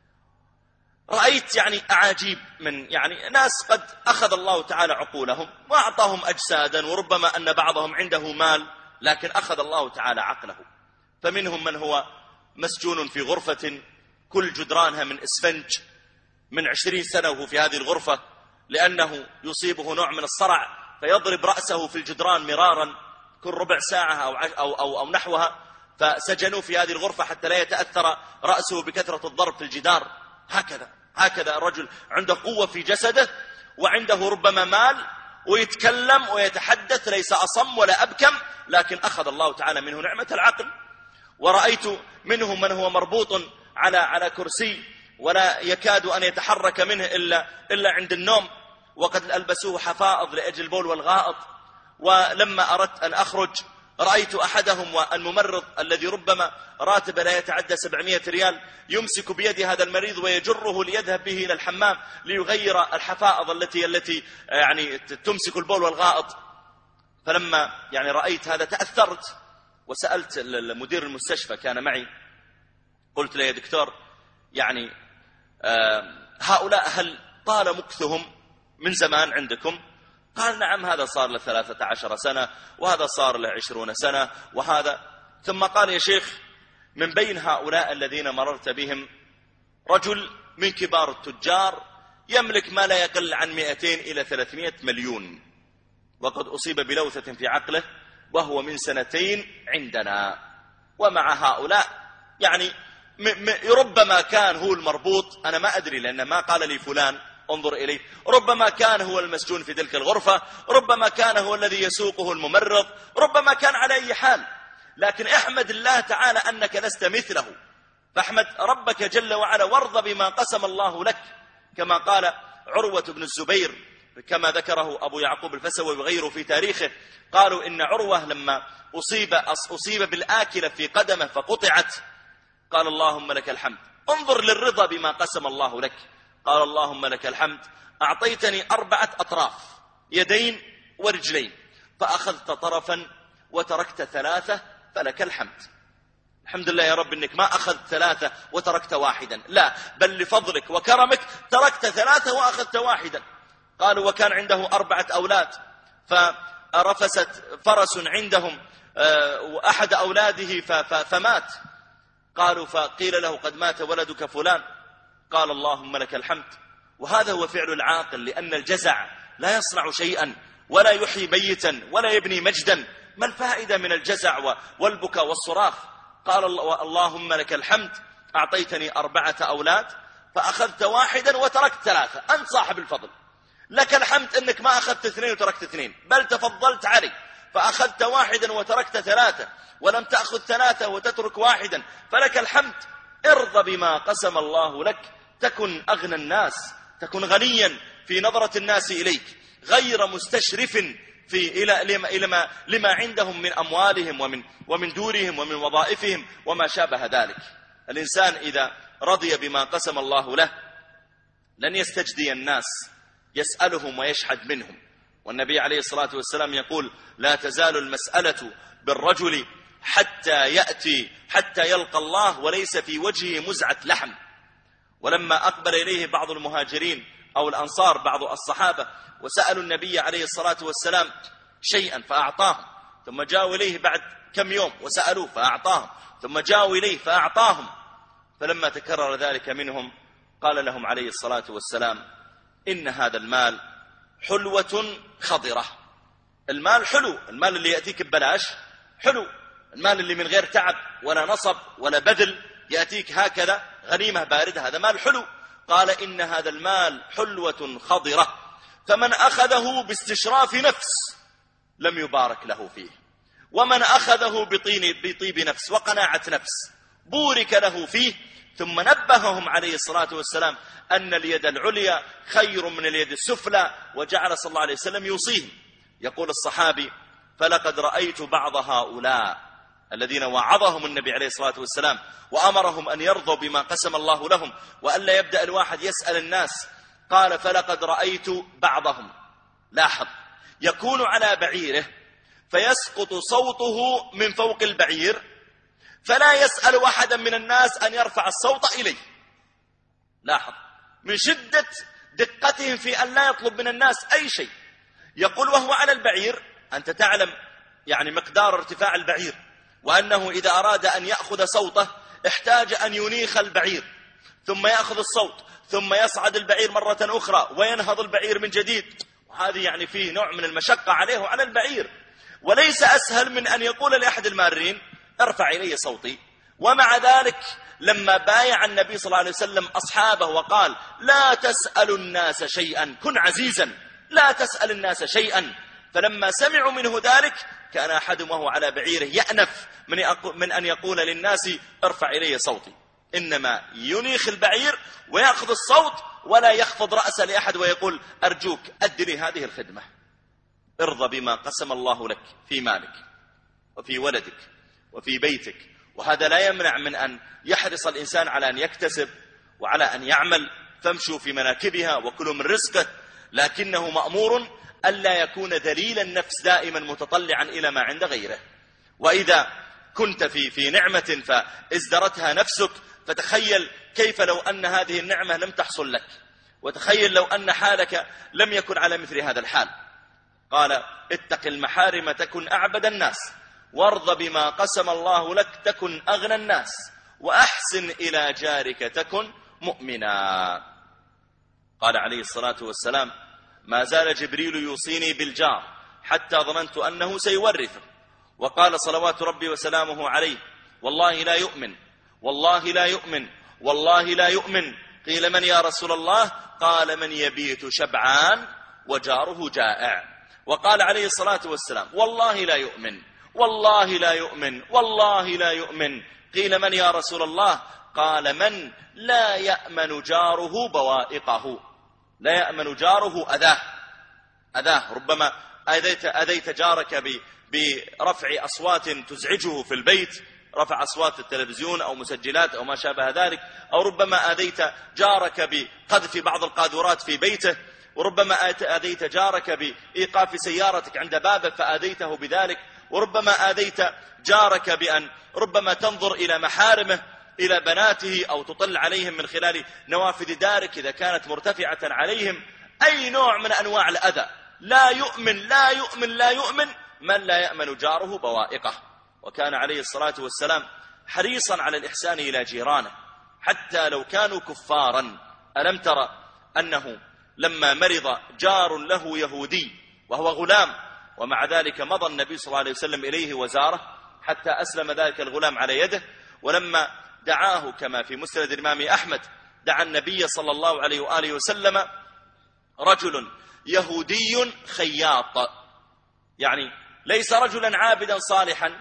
رأيت يعني أعاجيب من يعني ناس قد أخذ الله تعالى عقولهم وأعطاهم أجسادا، وربما أن بعضهم عنده مال لكن أخذ الله تعالى عقله. فمنهم من هو مسجون في غرفة كل جدرانها من إسفنج من عشرين سنة وهو في هذه الغرفة، لأنه يصيبه نوع من الصرع فيضرب رأسه في الجدران مرارا كل ربع ساعة أو, أو, أو, أو نحوها، فسجنوه في هذه الغرفة حتى لا يتأثر رأسه بكثرة الضرب في الجدار. هكذا هكذا الرجل عنده قوة في جسده وعنده ربما مال ويتكلم ويتحدث، ليس أصم ولا أبكم، لكن أخذ الله تعالى منه نعمة العقل. ورأيت منهم من هو مربوط على على كرسي ولا يكاد أن يتحرك منه إلا, إلا عند النوم، وقد ألبسوه حفائض لأجل البول والغائط. ولما أردت أن أخرج رأيت أحدهم والممرض الذي ربما راتبه لا يتعدى سبعمائة ريال يمسك بيد هذا المريض ويجره ليذهب به إلى الحمام ليغير الحفائض التي التي يعني تمسك البول والغائط. فلما يعني رأيت هذا تأثرت وسألت مدير المستشفى كان معي، قلت له يا دكتور يعني هؤلاء هل طال مكثهم من زمان عندكم؟ قال نعم، هذا صار له ثلاثة عشر سنة وهذا صار له عشرون سنة وهذا. ثم قال يا شيخ من بين هؤلاء الذين مررت بهم رجل من كبار التجار يملك ما لا يقل عن مئتين إلى ثلاثمائة مليون، وقد أصيب بلوثة في عقله وهو من سنتين عندنا. ومع هؤلاء يعني ربما كان هو المربوط، أنا ما أدري لأن ما قال لي فلان انظر إليه، ربما كان هو المسجون في تلك الغرفة، ربما كان هو الذي يسوقه الممرض، ربما كان على أي حال، لكن احمد الله تعالى أنك لست مثله. فاحمد ربك جل وعلا وارض بما قسم الله لك، كما قال عروة بن الزبير كما ذكره أبو يعقوب الفسوي وغيره في تاريخه، قالوا إن عروة لما أصيب, أصيب بالآكلة في قدمه فقطعت قال اللهم لك الحمد. انظر للرضا بما قسم الله لك، قال اللهم لك الحمد أعطيتني أربعة أطراف يدين ورجلين فأخذت طرفا وتركت ثلاثة فلك الحمد. الحمد لله يا رب إنك ما أخذت ثلاثة وتركت واحدا، لا بل لفضلك وكرمك تركت ثلاثة وأخذت واحدا. قالوا وكان عنده أربعة أولاد فرفست فرس عندهم وأحد أولاده فمات. قالوا فقيل له قد مات ولدك فلان، قال اللهم لك الحمد. وهذا هو فعل العاقل، لأن الجزع لا يصنع شيئا ولا يحيي ميتا ولا يبني مجدا. ما الفائدة من الجزع والبكاء والصراخ؟ قال اللهم لك الحمد أعطيتني أربعة أولاد فأخذت واحدا وتركت ثلاثة، أنت صاحب الفضل، لك الحمد أنك ما أخذت اثنين وتركت اثنين، بل تفضلت علي فأخذت واحدا وتركت ثلاثة، ولم تأخذ ثلاثة وتترك واحدا، فلك الحمد. ارضى بما قسم الله لك تكن أغنى الناس، تكن غنيا في نظرة الناس إليك، غير مستشرف في إلى لما, إلى ما لما عندهم من أموالهم ومن ومن دورهم ومن وظائفهم وما شابه ذلك. الإنسان إذا رضي بما قسم الله له لن يستجدي الناس يسألهم ويشحد منهم. والنبي عليه الصلاة والسلام يقول: لا تزال المسألة بالرجل حتى يأتي حتى يلقى الله وليس في وجهه مزعة لحم. ولما أقبل إليه بعض المهاجرين أو الأنصار بعض الصحابة وسألوا النبي عليه الصلاة والسلام شيئا فأعطاهم، ثم جاءوا إليه بعد كم يوم وسألوه فأعطاهم، ثم جاءوا إليه فأعطاهم، فلما تكرر ذلك منهم قال لهم عليه الصلاة والسلام: إن هذا المال حلوة خضرة. المال حلو، المال اللي يأتيك ببلاش حلو، المال اللي من غير تعب ولا نصب ولا بذل يأتيك هكذا غنيمة باردة، هذا مال حلو. قال: إن هذا المال حلوة خضرة، فمن أخذه باستشراف نفس لم يبارك له فيه، ومن أخذه بطين بطيب نفس وقناعة نفس بورك له فيه. ثم نبههم عليه الصلاة والسلام أن اليد العليا خير من اليد السفلى، وجعل صلى الله عليه وسلم يوصيهم. يقول الصحابي: فلقد رأيت بعض هؤلاء الذين وعظهم النبي عليه الصلاة والسلام وأمرهم أن يرضوا بما قسم الله لهم وألا يبدأ الواحد يسأل الناس، قال: فلقد رأيت بعضهم، لاحظ، يكون على بعيره فيسقط صوته من فوق البعير فلا يسأل أحدا من الناس أن يرفع الصوت إليه. لاحظ من شدة دقتهم في أن لا يطلب من الناس أي شيء. يقول وهو على البعير، أنت تعلم يعني مقدار ارتفاع البعير، وأنه إذا أراد أن يأخذ صوته احتاج أن ينيخ البعير ثم يأخذ الصوت ثم يصعد البعير مرة أخرى وينهض البعير من جديد، وهذه يعني فيه نوع من المشقة عليه وعلى البعير. وليس أسهل من أن يقول لأحد المارين: ارفع إلي صوتي. ومع ذلك لما بايع النبي صلى الله عليه وسلم أصحابه وقال: لا تسأل الناس شيئا، كن عزيزا، لا تسأل الناس شيئا، فلما سمعوا منه ذلك كان أحدهم وهو على بعيره يأنف من أن يقول للناس: ارفع إلي صوتي. إنما ينيخ البعير ويأخذ الصوت ولا يخفض رأسه لأحد ويقول: أرجوك أدني هذه الخدمة. ارضى بما قسم الله لك في مالك وفي ولدك وفي بيتك. وهذا لا يمنع من أن يحرص الإنسان على أن يكتسب وعلى أن يعمل، فامشوا في مناكبها وكلوا من رزقه، لكنه مأمور ألا يكون ذليل النفس دائما متطلعا إلى ما عند غيره. وإذا كنت في في نعمة فازدرتها نفسك، فتخيل كيف لو أن هذه النعمة لم تحصل لك، وتخيل لو أن حالك لم يكن على مثل هذا الحال. قال: اتق المحارم تكن أعبد الناس، وارض بما قسم الله لك تكن أغنى الناس، وأحسن إلى جارك تكن مؤمنا. قال عليه الصلاة والسلام: ما زال جبريل يوصيني بالجار حتى ظننت أنه سيورثه. وقال صلوات ربي وسلامه عليه: والله لا يؤمن، والله لا يؤمن، والله لا يؤمن. قيل: من يا رسول الله؟ قال: من يبيت شبعان وجاره جائع. وقال عليه الصلاة والسلام: والله لا يؤمن، والله لا يؤمن، والله لا يؤمن. قيل: من يا رسول الله؟ قال: من لا يأمن جاره بوائقه، لا يأمن جاره أذاه أذاه ربما أذيت, أذيت جارك برفع أصوات تزعجه في البيت، رفع أصوات التلفزيون أو مسجلات أو ما شابه ذلك، أو ربما أذيت جارك بقذف بعض القاذورات في بيته، وربما أذيت جارك بإيقاف سيارتك عند بابه فأذيته بذلك، وربما آذيت جارك بأن ربما تنظر إلى محارمه، إلى بناته، أو تطل عليهم من خلال نوافذ دارك إذا كانت مرتفعة عليهم. أي نوع من أنواع الأذى. لا يؤمن لا يؤمن لا يؤمن من لا يأمن جاره بوائقه. وكان عليه الصلاة والسلام حريصا على الإحسان إلى جيرانه حتى لو كانوا كفارا. ألم ترى أنه لما مرض جار له يهودي وهو غلام، ومع ذلك مضى النبي صلى الله عليه وسلم إليه وزاره حتى أسلم ذلك الغلام على يده. ولما دعاه كما في مسند الإمام أحمد، دعا النبي صلى الله عليه وآله وسلم رجل يهودي خياط، يعني ليس رجلا عابدا صالحا،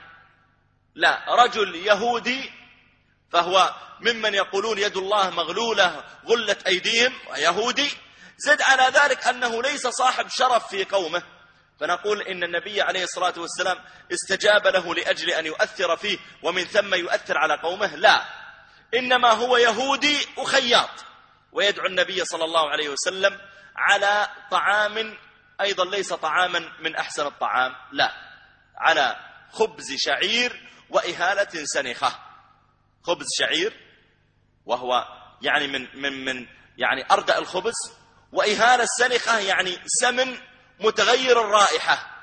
لا، رجل يهودي، فهو ممن يقولون يد الله مغلولة غلت أيديهم، ويهودي زد على ذلك أنه ليس صاحب شرف في قومه، فنقول إن النبي عليه الصلاة والسلام استجاب له لأجل أن يؤثر فيه ومن ثم يؤثر على قومه، لا، إنما هو يهودي وخياط، ويدعو النبي صلى الله عليه وسلم على طعام أيضا ليس طعاما من أحسن الطعام، لا، على خبز شعير وإهالة سنخة. خبز شعير وهو يعني من من من يعني أردأ الخبز، وإهالة السنخة يعني سمن متغير الرائحة،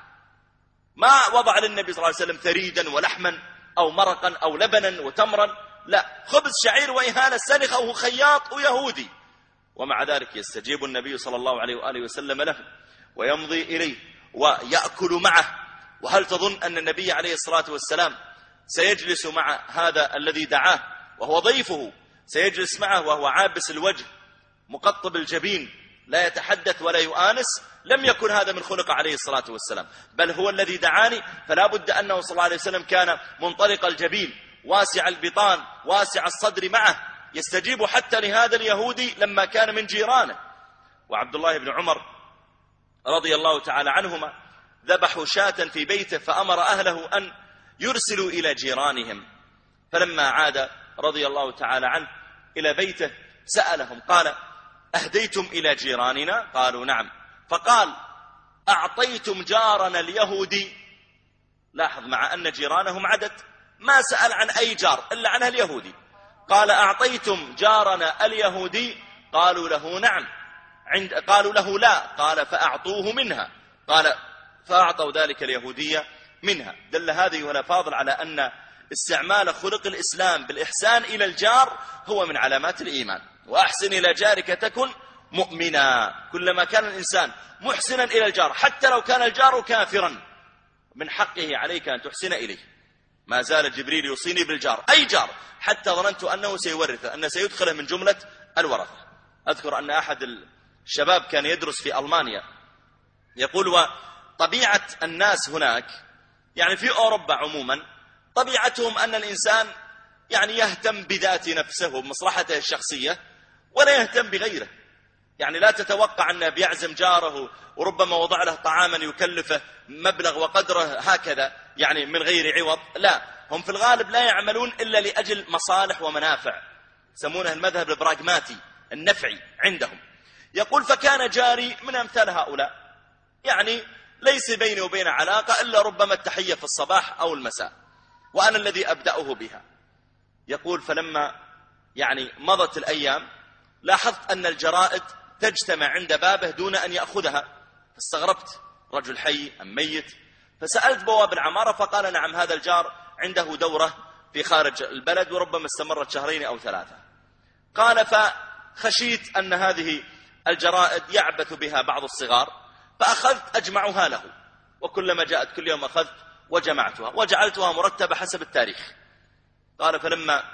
ما وضع للنبي صلى الله عليه وسلم ثريدا ولحما أو مرقا أو لبنا وتمرا، لا، خبز شعير وإهالة السنخة، وهو خياط ويهودي، ومع ذلك يستجيب النبي صلى الله عليه وآله وسلم له ويمضي إليه ويأكل معه. وهل تظن أن النبي عليه الصلاة والسلام سيجلس مع هذا الذي دعاه وهو ضيفه، سيجلس معه وهو عابس الوجه مقطب الجبين لا يتحدث ولا يؤانس؟ لم يكن هذا من خلق عليه الصلاة والسلام، بل هو الذي دعاني، فلا بد أنه صلى الله عليه وسلم كان منطلق الجبين واسع البطان واسع الصدر معه، يستجيب حتى لهذا اليهودي لما كان من جيرانه. وعبد الله بن عمر رضي الله تعالى عنهما ذبحوا شاة في بيته، فأمر أهله أن يرسلوا إلى جيرانهم، فلما عاد رضي الله تعالى عنه إلى بيته سألهم قال: أهديتم إلى جيراننا؟ قالوا: نعم. فقال: أعطيتم جارنا اليهودي؟ لاحظ، مع أن جيرانهم عدد، ما سأل عن أي جار إلا عنها اليهودي. قال: أعطيتم جارنا اليهودي؟ قالوا له: نعم. عند قالوا له: لا. قال: فأعطوه منها. قال: فأعطوا ذلك اليهودية منها. دل هذه الأفاضل على أن استعمال خلق الإسلام بالإحسان إلى الجار هو من علامات الإيمان. وأحسن إلى جارك تكن مؤمنا. كلما كان الإنسان محسنا إلى الجار حتى لو كان الجار كافرا من حقه عليك أن تحسن إليه. ما زال جبريل يوصيني بالجار، أي جار، حتى ظننت أنه سيورثه، أنه سيدخله من جملة الورثة. أذكر أن أحد الشباب كان يدرس في ألمانيا، يقول: وطبيعة الناس هناك يعني في أوروبا عموما طبيعتهم أن الإنسان يعني يهتم بذات نفسه وبمصلحته الشخصية ولا يهتم بغيره، يعني لا تتوقع أنه بيعزم جاره وربما وضع له طعاما يكلفه مبلغ وقدره هكذا يعني من غير عوض، لا، هم في الغالب لا يعملون إلا لأجل مصالح ومنافع، يسمونه المذهب البراغماتي النفعي عندهم. يقول: فكان جاري من أمثال هؤلاء، يعني ليس بيني وبين علاقة إلا ربما التحية في الصباح أو المساء، وأنا الذي أبدأه بها. يقول: فلما يعني مضت الأيام لاحظت أن الجرائد تجتمع عند بابه دون أن يأخذها، فاستغربت، رجل حي أم ميت؟ فسألت بواب العمارة فقال: نعم، هذا الجار عنده دورة في خارج البلد وربما استمرت شهرين أو ثلاثة. قال: فخشيت أن هذه الجرائد يعبث بها بعض الصغار فأخذت أجمعها له، وكلما جاءت كل يوم أخذت وجمعتها وجعلتها مرتبة حسب التاريخ. قال: فلما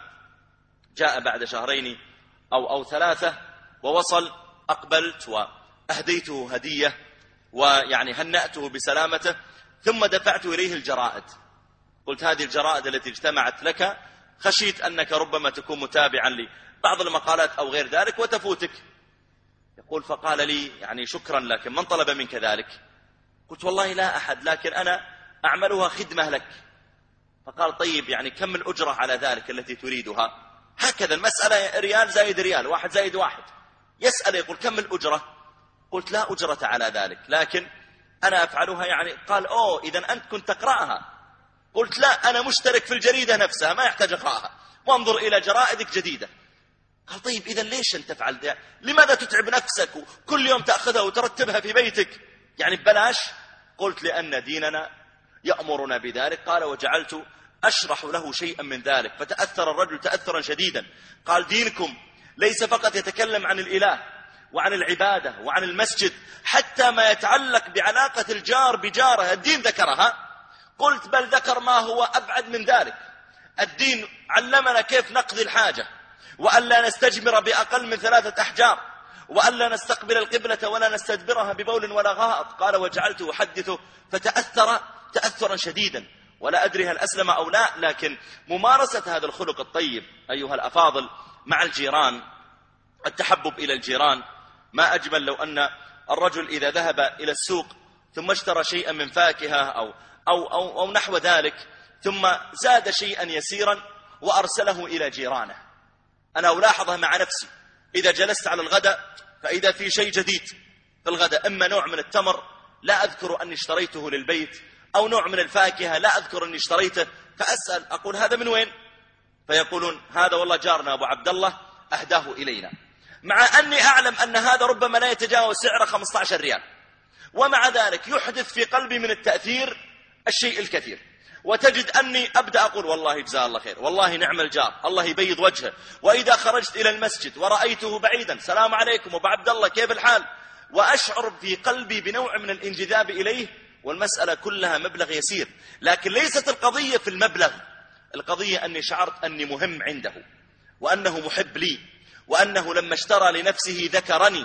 جاء بعد شهرين أو, أو ثلاثة ووصل أقبلت وأهديته هدية ويعني هنأته بسلامته، ثم دفعت إليه الجرائد. قلت: هذه الجرائد التي اجتمعت لك خشيت أنك ربما تكون متابعا لبعض المقالات أو غير ذلك وتفوتك. يقول: فقال لي: يعني شكرا، لكن من طلب منك ذلك؟ قلت: والله لا أحد، لكن أنا أعملها خدمة لك. فقال: طيب، يعني كم الأجرة على ذلك التي تريدها؟ هكذا المسألة ريال زائد ريال، واحد زائد واحد. يسأل يقول: كم الأجرة؟ قلت: لا أجرة على ذلك، لكن أنا أفعلها يعني. قال: أوه، إذن أنت كنت تقرأها؟ قلت: لا، أنا مشترك في الجريدة نفسها، ما يحتاج أقرأها، وانظر إلى جرائدك جديدة. قال: طيب، إذن ليش أنت تفعل ذلك؟ لماذا تتعب نفسك وكل يوم تأخذها وترتبها في بيتك يعني ببلاش؟ قلت: لأن ديننا يأمرنا بذلك. قال: وجعلت أشرح له شيئا من ذلك، فتأثر الرجل تأثرا شديدا. قال: دينكم ليس فقط يتكلم عن الإله وعن العبادة وعن المسجد، حتى ما يتعلق بعلاقة الجار بجاره الدين ذكرها. قلت: بل ذكر ما هو أبعد من ذلك. الدين علمنا كيف نقضي الحاجة، وأن لا نستجمر بأقل من ثلاثة أحجار، وأن لا نستقبل القبلة ولا نستدبرها ببول ولا غائط. قال: وجعلته أحدثه فتأثر تأثرا شديدا، ولا أدري هل أسلم أو لا، لكن ممارسة هذا الخلق الطيب أيها الأفاضل مع الجيران، التحبب إلى الجيران، ما أجمل لو أن الرجل إذا ذهب إلى السوق ثم اشترى شيئا من فاكهة أو, أو, أو, أو نحو ذلك، ثم زاد شيئا يسيرا وأرسله إلى جيرانه. أنا ألاحظها مع نفسي إذا جلست على الغداء فإذا في شيء جديد في الغداء، إما نوع من التمر لا أذكر أني اشتريته للبيت، أو نوع من الفاكهة لا أذكر أني اشتريته، فأسأل أقول هذا من وين؟ فيقولون هذا والله جارنا أبو عبد الله أهداه إلينا، مع أني أعلم أن هذا ربما لا يتجاوز سعره خمسة عشر ريال، ومع ذلك يحدث في قلبي من التأثير الشيء الكثير. وتجد أني أبدأ أقول والله جزاه الله خير، والله نعم الجار، الله يبيض وجهه. وإذا خرجت إلى المسجد ورأيته بعيدا، السلام عليكم أبو عبد الله كيف الحال، وأشعر في قلبي بنوع من الانجذاب إليه، والمسألة كلها مبلغ يسير. لكن ليست القضية في المبلغ، القضية أني شعرت أني مهم عنده، وأنه محب لي، وأنه لما اشترى لنفسه ذكرني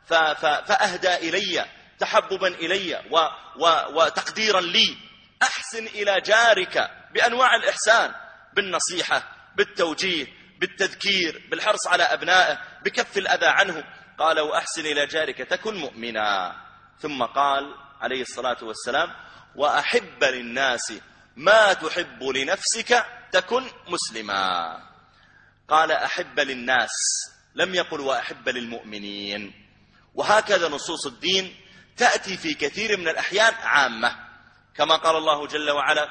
فأهدى إلي تحببا إلي و و وتقديرا لي. أحسن إلى جارك بأنواع الإحسان، بالنصيحة، بالتوجيه، بالتذكير، بالحرص على أبنائه، بكف الأذى عنه. قال وأحسن إلى جارك تكن مؤمنا. ثم قال عليه الصلاة والسلام وأحب للناس ما تحب لنفسك تكن مسلما. قال أحب للناس، لم يقل وأحب للمؤمنين. وهكذا نصوص الدين تأتي في كثير من الأحيان عامة، كما قال الله جل وعلا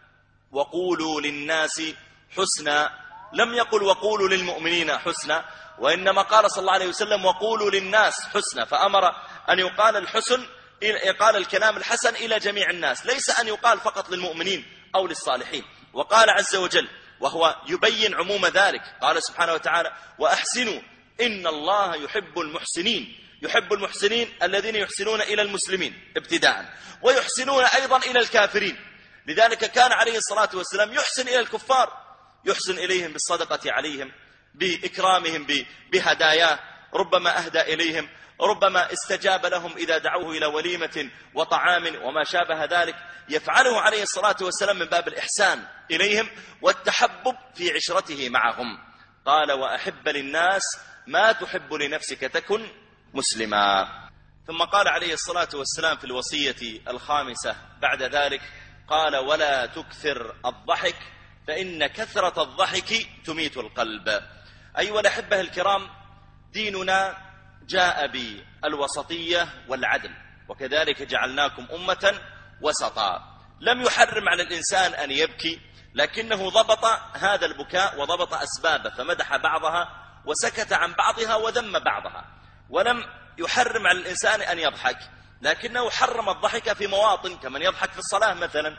وقولوا للناس حسنا، لم يقل وقولوا للمؤمنين حسنا، وإنما قال صلى الله عليه وسلم وقولوا للناس حسنا، فأمر أن يقال الحسن، يقال الكلام الحسن إلى جميع الناس، ليس أن يقال فقط للمؤمنين أو للصالحين. وقال عز وجل وهو يبين عموم ذلك، قال سبحانه وتعالى وأحسنوا إن الله يحب المحسنين. يحب المحسنين الذين يحسنون إلى المسلمين ابتداء، ويحسنون أيضا إلى الكافرين. لذلك كان عليه الصلاة والسلام يحسن إلى الكفار، يحسن إليهم بالصدقة عليهم، بإكرامهم بهداياه، ربما أهدى إليهم، ربما استجاب لهم إذا دعوه إلى وليمة وطعام وما شابه ذلك، يفعله عليه الصلاة والسلام من باب الإحسان إليهم والتحبب في عشرته معهم. قال وأحب للناس ما تحب لنفسك تكن مسلما. ثم قال عليه الصلاة والسلام في الوصية الخامسة بعد ذلك قال ولا تكثر الضحك فإن كثرة الضحك تميت القلب. أيها الأحبة الكرام، ديننا جاء بالوسطية والعدل، وكذلك جعلناكم أمة وسطا. لم يحرم على الإنسان أن يبكي، لكنه ضبط هذا البكاء وضبط أسبابه، فمدح بعضها وسكت عن بعضها وذم بعضها. ولم يحرم على الإنسان أن يضحك، لكنه حرم الضحك في مواطن، كمن يضحك في الصلاة مثلا،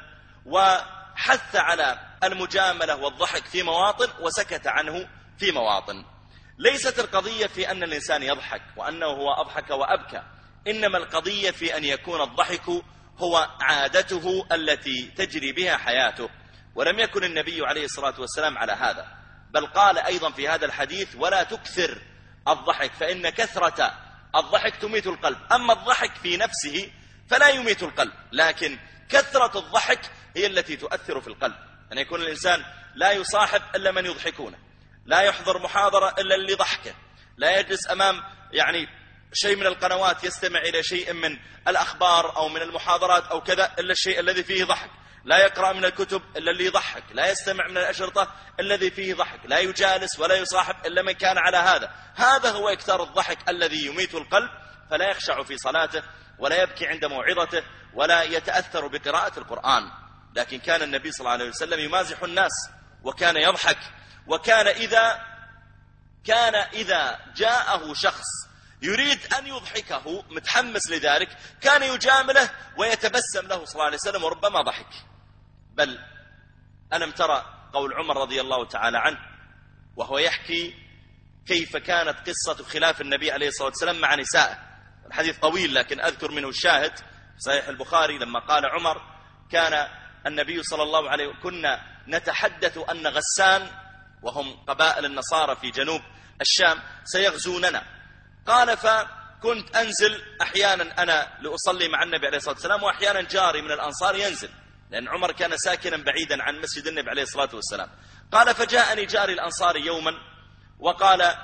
وحث على المجاملة والضحك في مواطن وسكت عنه في مواطن. ليست القضية في أن الإنسان يضحك وأنه هو أضحك وأبكى، إنما القضية في أن يكون الضحك هو عادته التي تجري بها حياته. ولم يكن النبي عليه الصلاة والسلام على هذا، بل قال أيضا في هذا الحديث ولا تكثر الضحك فإن كثرة الضحك تميت القلب. أما الضحك في نفسه فلا يميت القلب، لكن كثرة الضحك هي التي تؤثر في القلب. أن يكون الإنسان لا يصاحب إلا من يضحكونه، لا يحضر محاضرة إلا اللي ضحكه، لا يجلس أمام يعني شيء من القنوات يستمع إلى شيء من الأخبار أو من المحاضرات أو كذا إلا الشيء الذي فيه ضحك، لا يقرأ من الكتب إلا اللي يضحك، لا يستمع من الأشرطة الذي فيه ضحك، لا يجالس ولا يصاحب إلا من كان على هذا. هذا هو إكثار الضحك الذي يميت القلب، فلا يخشع في صلاته ولا يبكي عند موعظته ولا يتأثر بقراءة القرآن. لكن كان النبي صلى الله عليه وسلم يمازح الناس وكان يضحك، وكان إذا كان إذا جاءه شخص يريد أن يضحكه متحمس لذلك كان يجامله ويتبسم له صلى الله عليه وسلم وربما ضحك. بل ألم ترى قول عمر رضي الله تعالى عنه وهو يحكي كيف كانت قصة خلاف النبي عليه الصلاة والسلام مع نسائه. الحديث طويل لكن أذكر منه الشاهد في صحيح البخاري، لما قال عمر كان النبي صلى الله عليه وسلم كنا نتحدث أن غسان وهم قبائل النصارى في جنوب الشام سيغزوننا. قال فكنت أنزل أحيانا أنا لأصلي مع النبي عليه الصلاة والسلام، وأحيانا جاري من الأنصار ينزل، لأن عمر كان ساكنا بعيدا عن مسجد النبي عليه الصلاة والسلام. قال فجاءني جاري الأنصاري يوما وقال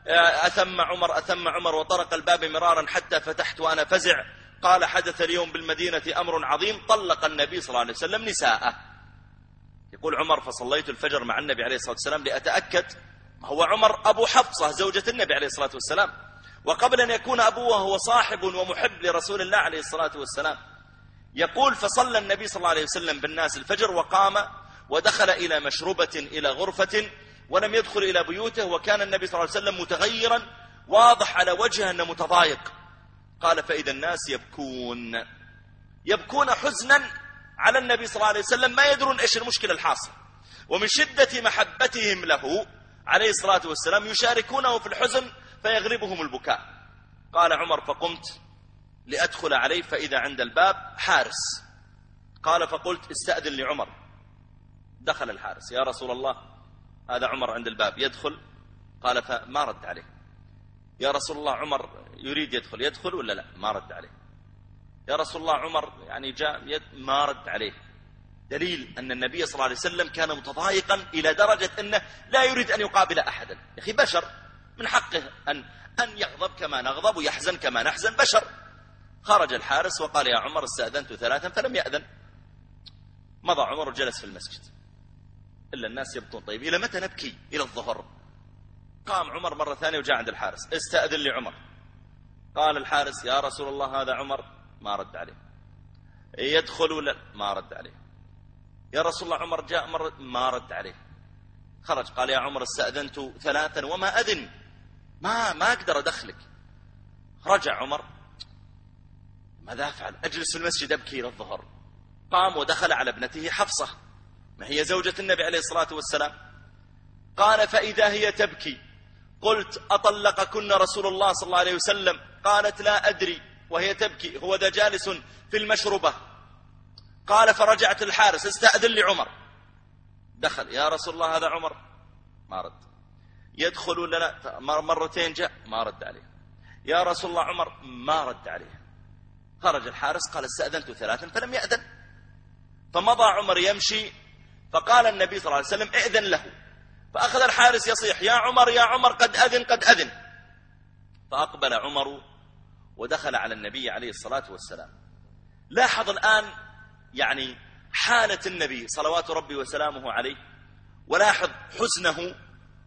أثم عمر أثم عمر وطرق الباب مرارا حتى فتحت وأنا فزع. قال حدث اليوم بالمدينة أمر عظيم، طلق النبي صلى الله عليه وسلم نساءه. يقول عمر فصليت الفجر مع النبي عليه الصلاة والسلام لأتأكد. هو عمر أبو حفصة زوجة النبي عليه الصلاة والسلام، وقبل أن يكون أبوه هو صاحب ومحب لرسول الله عليه الصلاة والسلام. يقول فصلى النبي صلى الله عليه وسلم بالناس الفجر وقام ودخل إلى مشربة إلى غرفة ولم يدخل إلى بيوته، وكان النبي صلى الله عليه وسلم متغيرا واضح على وجهه أنه متضايق. قال فإذا الناس يبكون يبكون حزنا على النبي صلى الله عليه وسلم، ما يدرون إيش المشكلة الحاصل، ومن شدة محبتهم له عليه الصلاة والسلام يشاركونه في الحزن فيغلبهم البكاء. قال عمر فقمت لأدخل عليه فإذا عند الباب حارس. قال فقلت استأذن لعمر. دخل الحارس، يا رسول الله هذا عمر عند الباب يدخل. قال فما رد عليه. يا رسول الله عمر يريد يدخل، يدخل ولا لا؟ ما رد عليه. يا رسول الله عمر يعني جاء يد، ما رد عليه. دليل أن النبي صلى الله عليه وسلم كان متضايقا إلى درجة أنه لا يريد أن يقابل أحدا. يا أخي بشر، من حقه أن, أن يغضب كما نغضب ويحزن كما نحزن، بشر. خرج الحارس وقال يا عمر استأذنت ثلاثا فلم يأذن. مضى عمر وجلس في المسجد إلا الناس يبكون. طيب إلى متى نبكي؟ إلى الظهر. قام عمر مرة ثانية وجاء عند الحارس، استأذن لي عمر. قال الحارس يا رسول الله هذا عمر، ما رد عليه. يدخل ولا ما رد عليه. يا رسول الله عمر جاء مرة، ما رد عليه. خرج قال يا عمر استأذنت ثلاثا وما أذن، ما ما أقدر أدخلك. رجع عمر، ماذا أفعل؟ أجلس في المسجد أبكي إلى الظهر. قام ودخل على ابنته حفصة، ما هي زوجة النبي عليه الصلاة والسلام. قال فإذا هي تبكي. قلت أطلقكن رسول الله صلى الله عليه وسلم؟ قالت لا أدري وهي تبكي، هو ذا جالس في المشربة. قال فرجعت الحارس استأذن لعمر. دخل يا رسول الله هذا عمر، ما رد. يدخل ولا لا؟ مرتين جاء ما رد عليه. يا رسول الله عمر، ما رد عليه. خرج الحارس قال استأذنت ثلاثا فلم يأذن. فمضى عمر يمشي، فقال النبي صلى الله عليه وسلم ائذن له. فأخذ الحارس يصيح يا عمر يا عمر قد أذن قد أذن. فأقبل عمر ودخل على النبي عليه الصلاة والسلام. لاحظ الآن يعني حالة النبي صلوات ربي وسلامه عليه، ولاحظ حزنه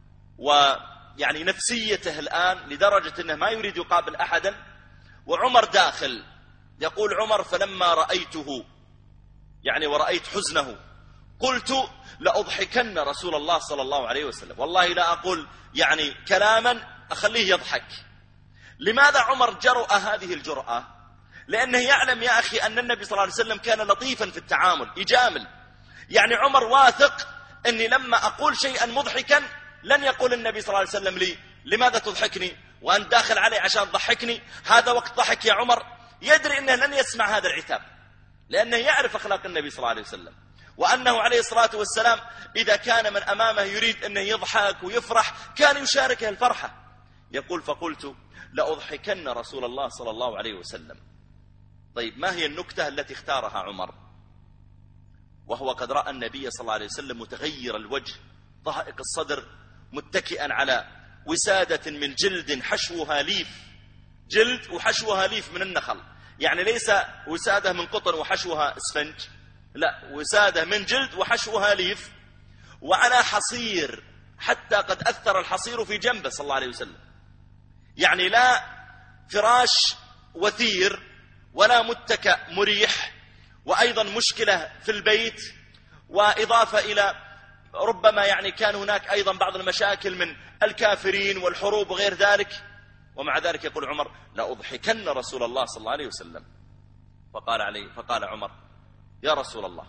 ويعني نفسيته الآن لدرجة أنه ما يريد يقابل أحدا. وعمر داخل. يقول عمر فلما رأيته يعني ورأيت حزنه قلت لأضحكن رسول الله صلى الله عليه وسلم. والله لا أقول يعني كلاما أخليه يضحك. لماذا عمر جرأ هذه الجرأة؟ لأنه يعلم يا أخي أن النبي صلى الله عليه وسلم كان لطيفا في التعامل، يجامل. يعني عمر واثق أني لما أقول شيئا مضحكا لن يقول النبي صلى الله عليه وسلم لي لماذا تضحكني وأنت داخل علي عشان تضحكني، هذا وقت ضحك يا عمر. يدري أنه لن يسمع هذا العتاب، لأنه يعرف أخلاق النبي صلى الله عليه وسلم، وأنه عليه الصلاة والسلام إذا كان من أمامه يريد أنه يضحك ويفرح كان يشاركه الفرحة. يقول فقلت لأضحكن رسول الله صلى الله عليه وسلم. طيب ما هي النكتة التي اختارها عمر وهو قد رأى النبي صلى الله عليه وسلم متغير الوجه ضائق الصدر متكئا على وسادة من جلد حشوها ليف، جلد وحشوها ليف من النخل، يعني ليس وسادة من قطن وحشوها اسفنج، لا وسادة من جلد وحشوها ليف، وعلى حصير حتى قد أثر الحصير في جنبه صلى الله عليه وسلم. يعني لا فراش وثير ولا متكأ مريح، وأيضا مشكلة في البيت، وإضافة إلى ربما يعني كان هناك أيضا بعض المشاكل من الكافرين والحروب وغير ذلك. ومع ذلك يقول عمر لأضحكن رسول الله صلى الله عليه وسلم. فقال عليه فقال عمر يا رسول الله.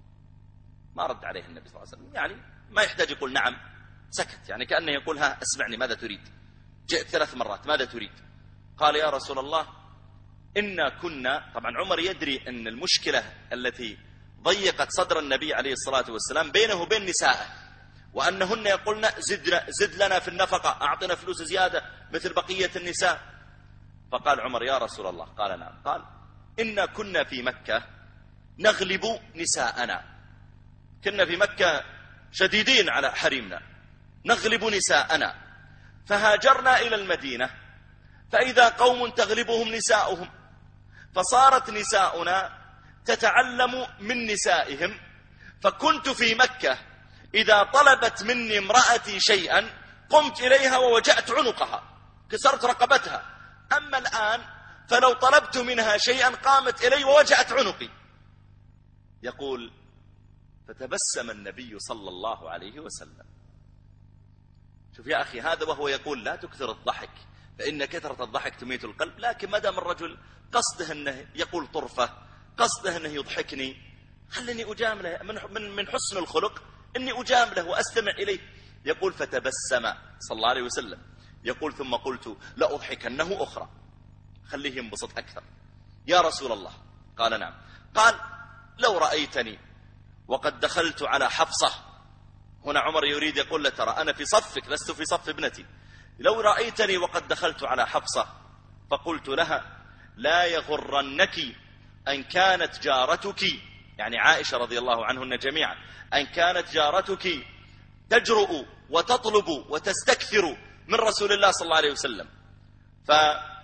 ما رد عليه النبي صلى الله عليه وسلم، يعني ما يحتاج يقول نعم، سكت، يعني كأنه يقول ها اسمعني ماذا تريد. جئت ثلاث مرات ماذا تريد؟ قال يا رسول الله إنا كنا، طبعا عمر يدري أن المشكلة التي ضيقت صدر النبي عليه الصلاة والسلام بينه وبين نسائه، وأنهن يقولن زد, زد لنا في النفقة، أعطنا فلوس زيادة مثل بقية النساء. فقال عمر يا رسول الله. قال نعم. قال إنا كنا في مكة نغلب نساءنا، كنا في مكة شديدين على حريمنا، نغلب نساءنا، فهاجرنا إلى المدينة، فإذا قوم تغلبهم نساؤهم، فصارت نساؤنا تتعلم من نسائهم، فكنت في مكة إذا طلبت مني امرأتي شيئا قمت إليها ووجأت عنقها، كسرت رقبتها. أما الآن فلو طلبت منها شيئا قامت إلي ووجأت عنقي. يقول: فتبسم النبي صلى الله عليه وسلم. شوف يا أخي، هذا وهو يقول لا تكثر الضحك فإن كثرة الضحك تميت القلب، لكن ما دام الرجل قصده أنه يقول طرفة، قصده أنه يضحكني، خلني أجامله من من حسن الخلق أني أجامله وأستمع إليه. يقول: فتبسم صلى الله عليه وسلم. يقول: ثم قلت لأضحكنه أخرى، خليه ينبسط أكثر. يا رسول الله. قال: نعم. قال: لو رأيتني وقد دخلت على حفصة. هنا عمر يريد يقول له: ترى أنا في صفك لست في صف ابنتي. لو رأيتني وقد دخلت على حفصة فقلت لها: لا يغرنك أن كانت جارتك، يعني عائشة رضي الله عنهن جميعا، أن كانت جارتك تجرؤ وتطلب وتستكثر من رسول الله صلى الله عليه وسلم، ف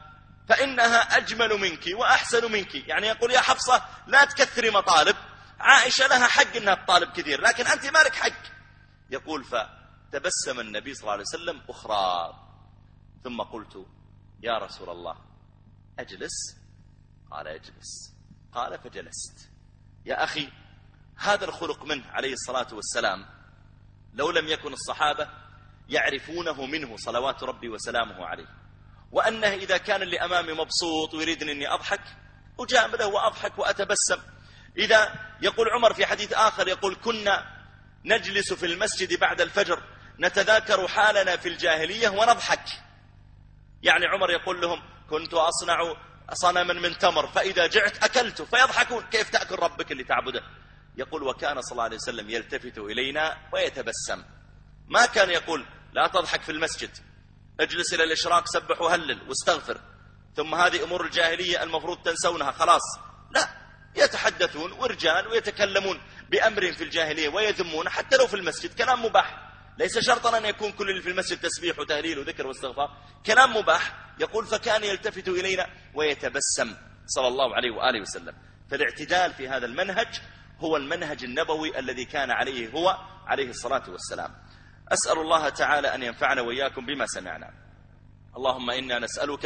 فإنها أجمل منك وأحسن منك. يعني يقول: يا حفصة لا تكثري مطالب، عائشة لها حق أنها تطالب كثير لكن أنت ما لك حق. يقول: فتبسم النبي صلى الله عليه وسلم أخرى، ثم قلت: يا رسول الله أجلس؟ قال: اجلس. قال: فجلست. يا أخي، هذا الخلق منه عليه الصلاة والسلام لو لم يكن الصحابة يعرفونه منه صلوات ربي وسلامه عليه، وأنه إذا كان اللي أمامي مبسوط ويريدني أني أضحك أجامله وأضحك وأتبسم. إذا يقول عمر في حديث آخر، يقول: كنا نجلس في المسجد بعد الفجر نتذاكر حالنا في الجاهلية ونضحك. يعني عمر يقول لهم: كنت أصنع صنما من تمر فإذا جعت أكلته، فيضحكون: كيف تأكل ربك اللي تعبده؟ يقول: وكان صلى الله عليه وسلم يلتفت إلينا ويتبسم، ما كان يقول: لا تضحك في المسجد، اجلس إلى الإشراق سبح وهلل واستغفر، ثم هذه أمور الجاهلية المفروض تنسونها خلاص. لا، يتحدثون ورجال ويتكلمون بأمر في الجاهلية ويذمون حتى لو في المسجد، كلام مباح، ليس شرطا أن يكون كل اللي في المسجد تسبيح وتهليل وذكر واستغفار، كلام مباح. يقول: فكان يلتفت إلينا ويتبسم صلى الله عليه وآله وسلم. فالاعتدال في هذا المنهج هو المنهج النبوي الذي كان عليه هو عليه الصلاة والسلام. أسأل الله تعالى أن ينفعنا وإياكم بما سمعنا. اللهم إنا نسألك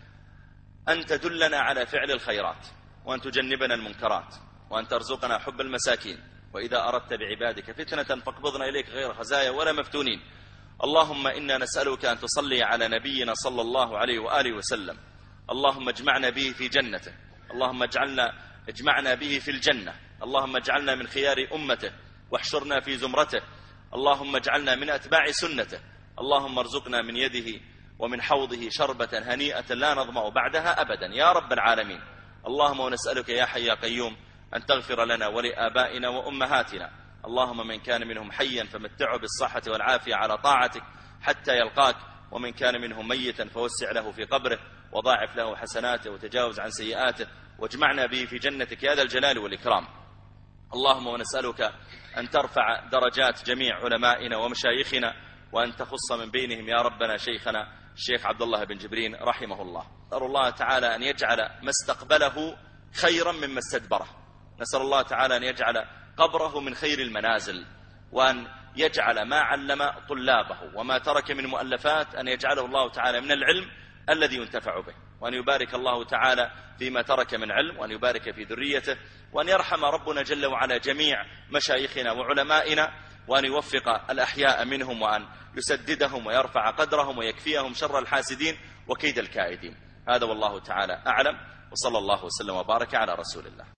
أن تدلنا على فعل الخيرات، وأن تجنبنا المنكرات، وأن ترزقنا حب المساكين، وإذا أردت بعبادك فتنة فاقبضنا إليك غير خزايا ولا مفتونين. اللهم إنا نسألك أن تصلي على نبينا صلى الله عليه وآله وسلم. اللهم اجمعنا به في جنته، اللهم اجعلنا اجمعنا به في الجنة، اللهم اجعلنا من خيار أمته واحشرنا في زمرته، اللهم اجعلنا من أتباع سنته، اللهم ارزقنا من يده ومن حوضه شربة هنيئة لا نظمأ بعدها أبدا يا رب العالمين. اللهم ونسألك يا حي يا قيوم أن تغفر لنا ولآبائنا وأمهاتنا، اللهم من كان منهم حيا فمتعه بالصحة والعافية على طاعتك حتى يلقاك، ومن كان منهم ميتا فوسع له في قبره وضاعف له حسناته وتجاوز عن سيئاته، واجمعنا به في جنتك يا ذا الجلال والإكرام. اللهم ونسألك أن ترفع درجات جميع علمائنا ومشايخنا، وأن تخص من بينهم يا ربنا شيخنا الشيخ عبد الله بن جبرين رحمه الله. نسأل الله تعالى أن يجعل ما استقبله خيرا مما استدبره، نسأل الله تعالى أن يجعل قبره من خير المنازل، وأن يجعل ما علم طلابه وما ترك من مؤلفات أن يجعله الله تعالى من العلم الذي ينتفع به، وأن يبارك الله تعالى فيما ترك من علم، وأن يبارك في ذريته، وأن يرحم ربنا جل وعلا جميع مشايخنا وعلمائنا، وأن يوفق الأحياء منهم، وأن يسددهم ويرفع قدرهم ويكفيهم شر الحاسدين وكيد الكائدين. هذا والله تعالى أعلم، وصلى الله وسلم وبارك على رسول الله.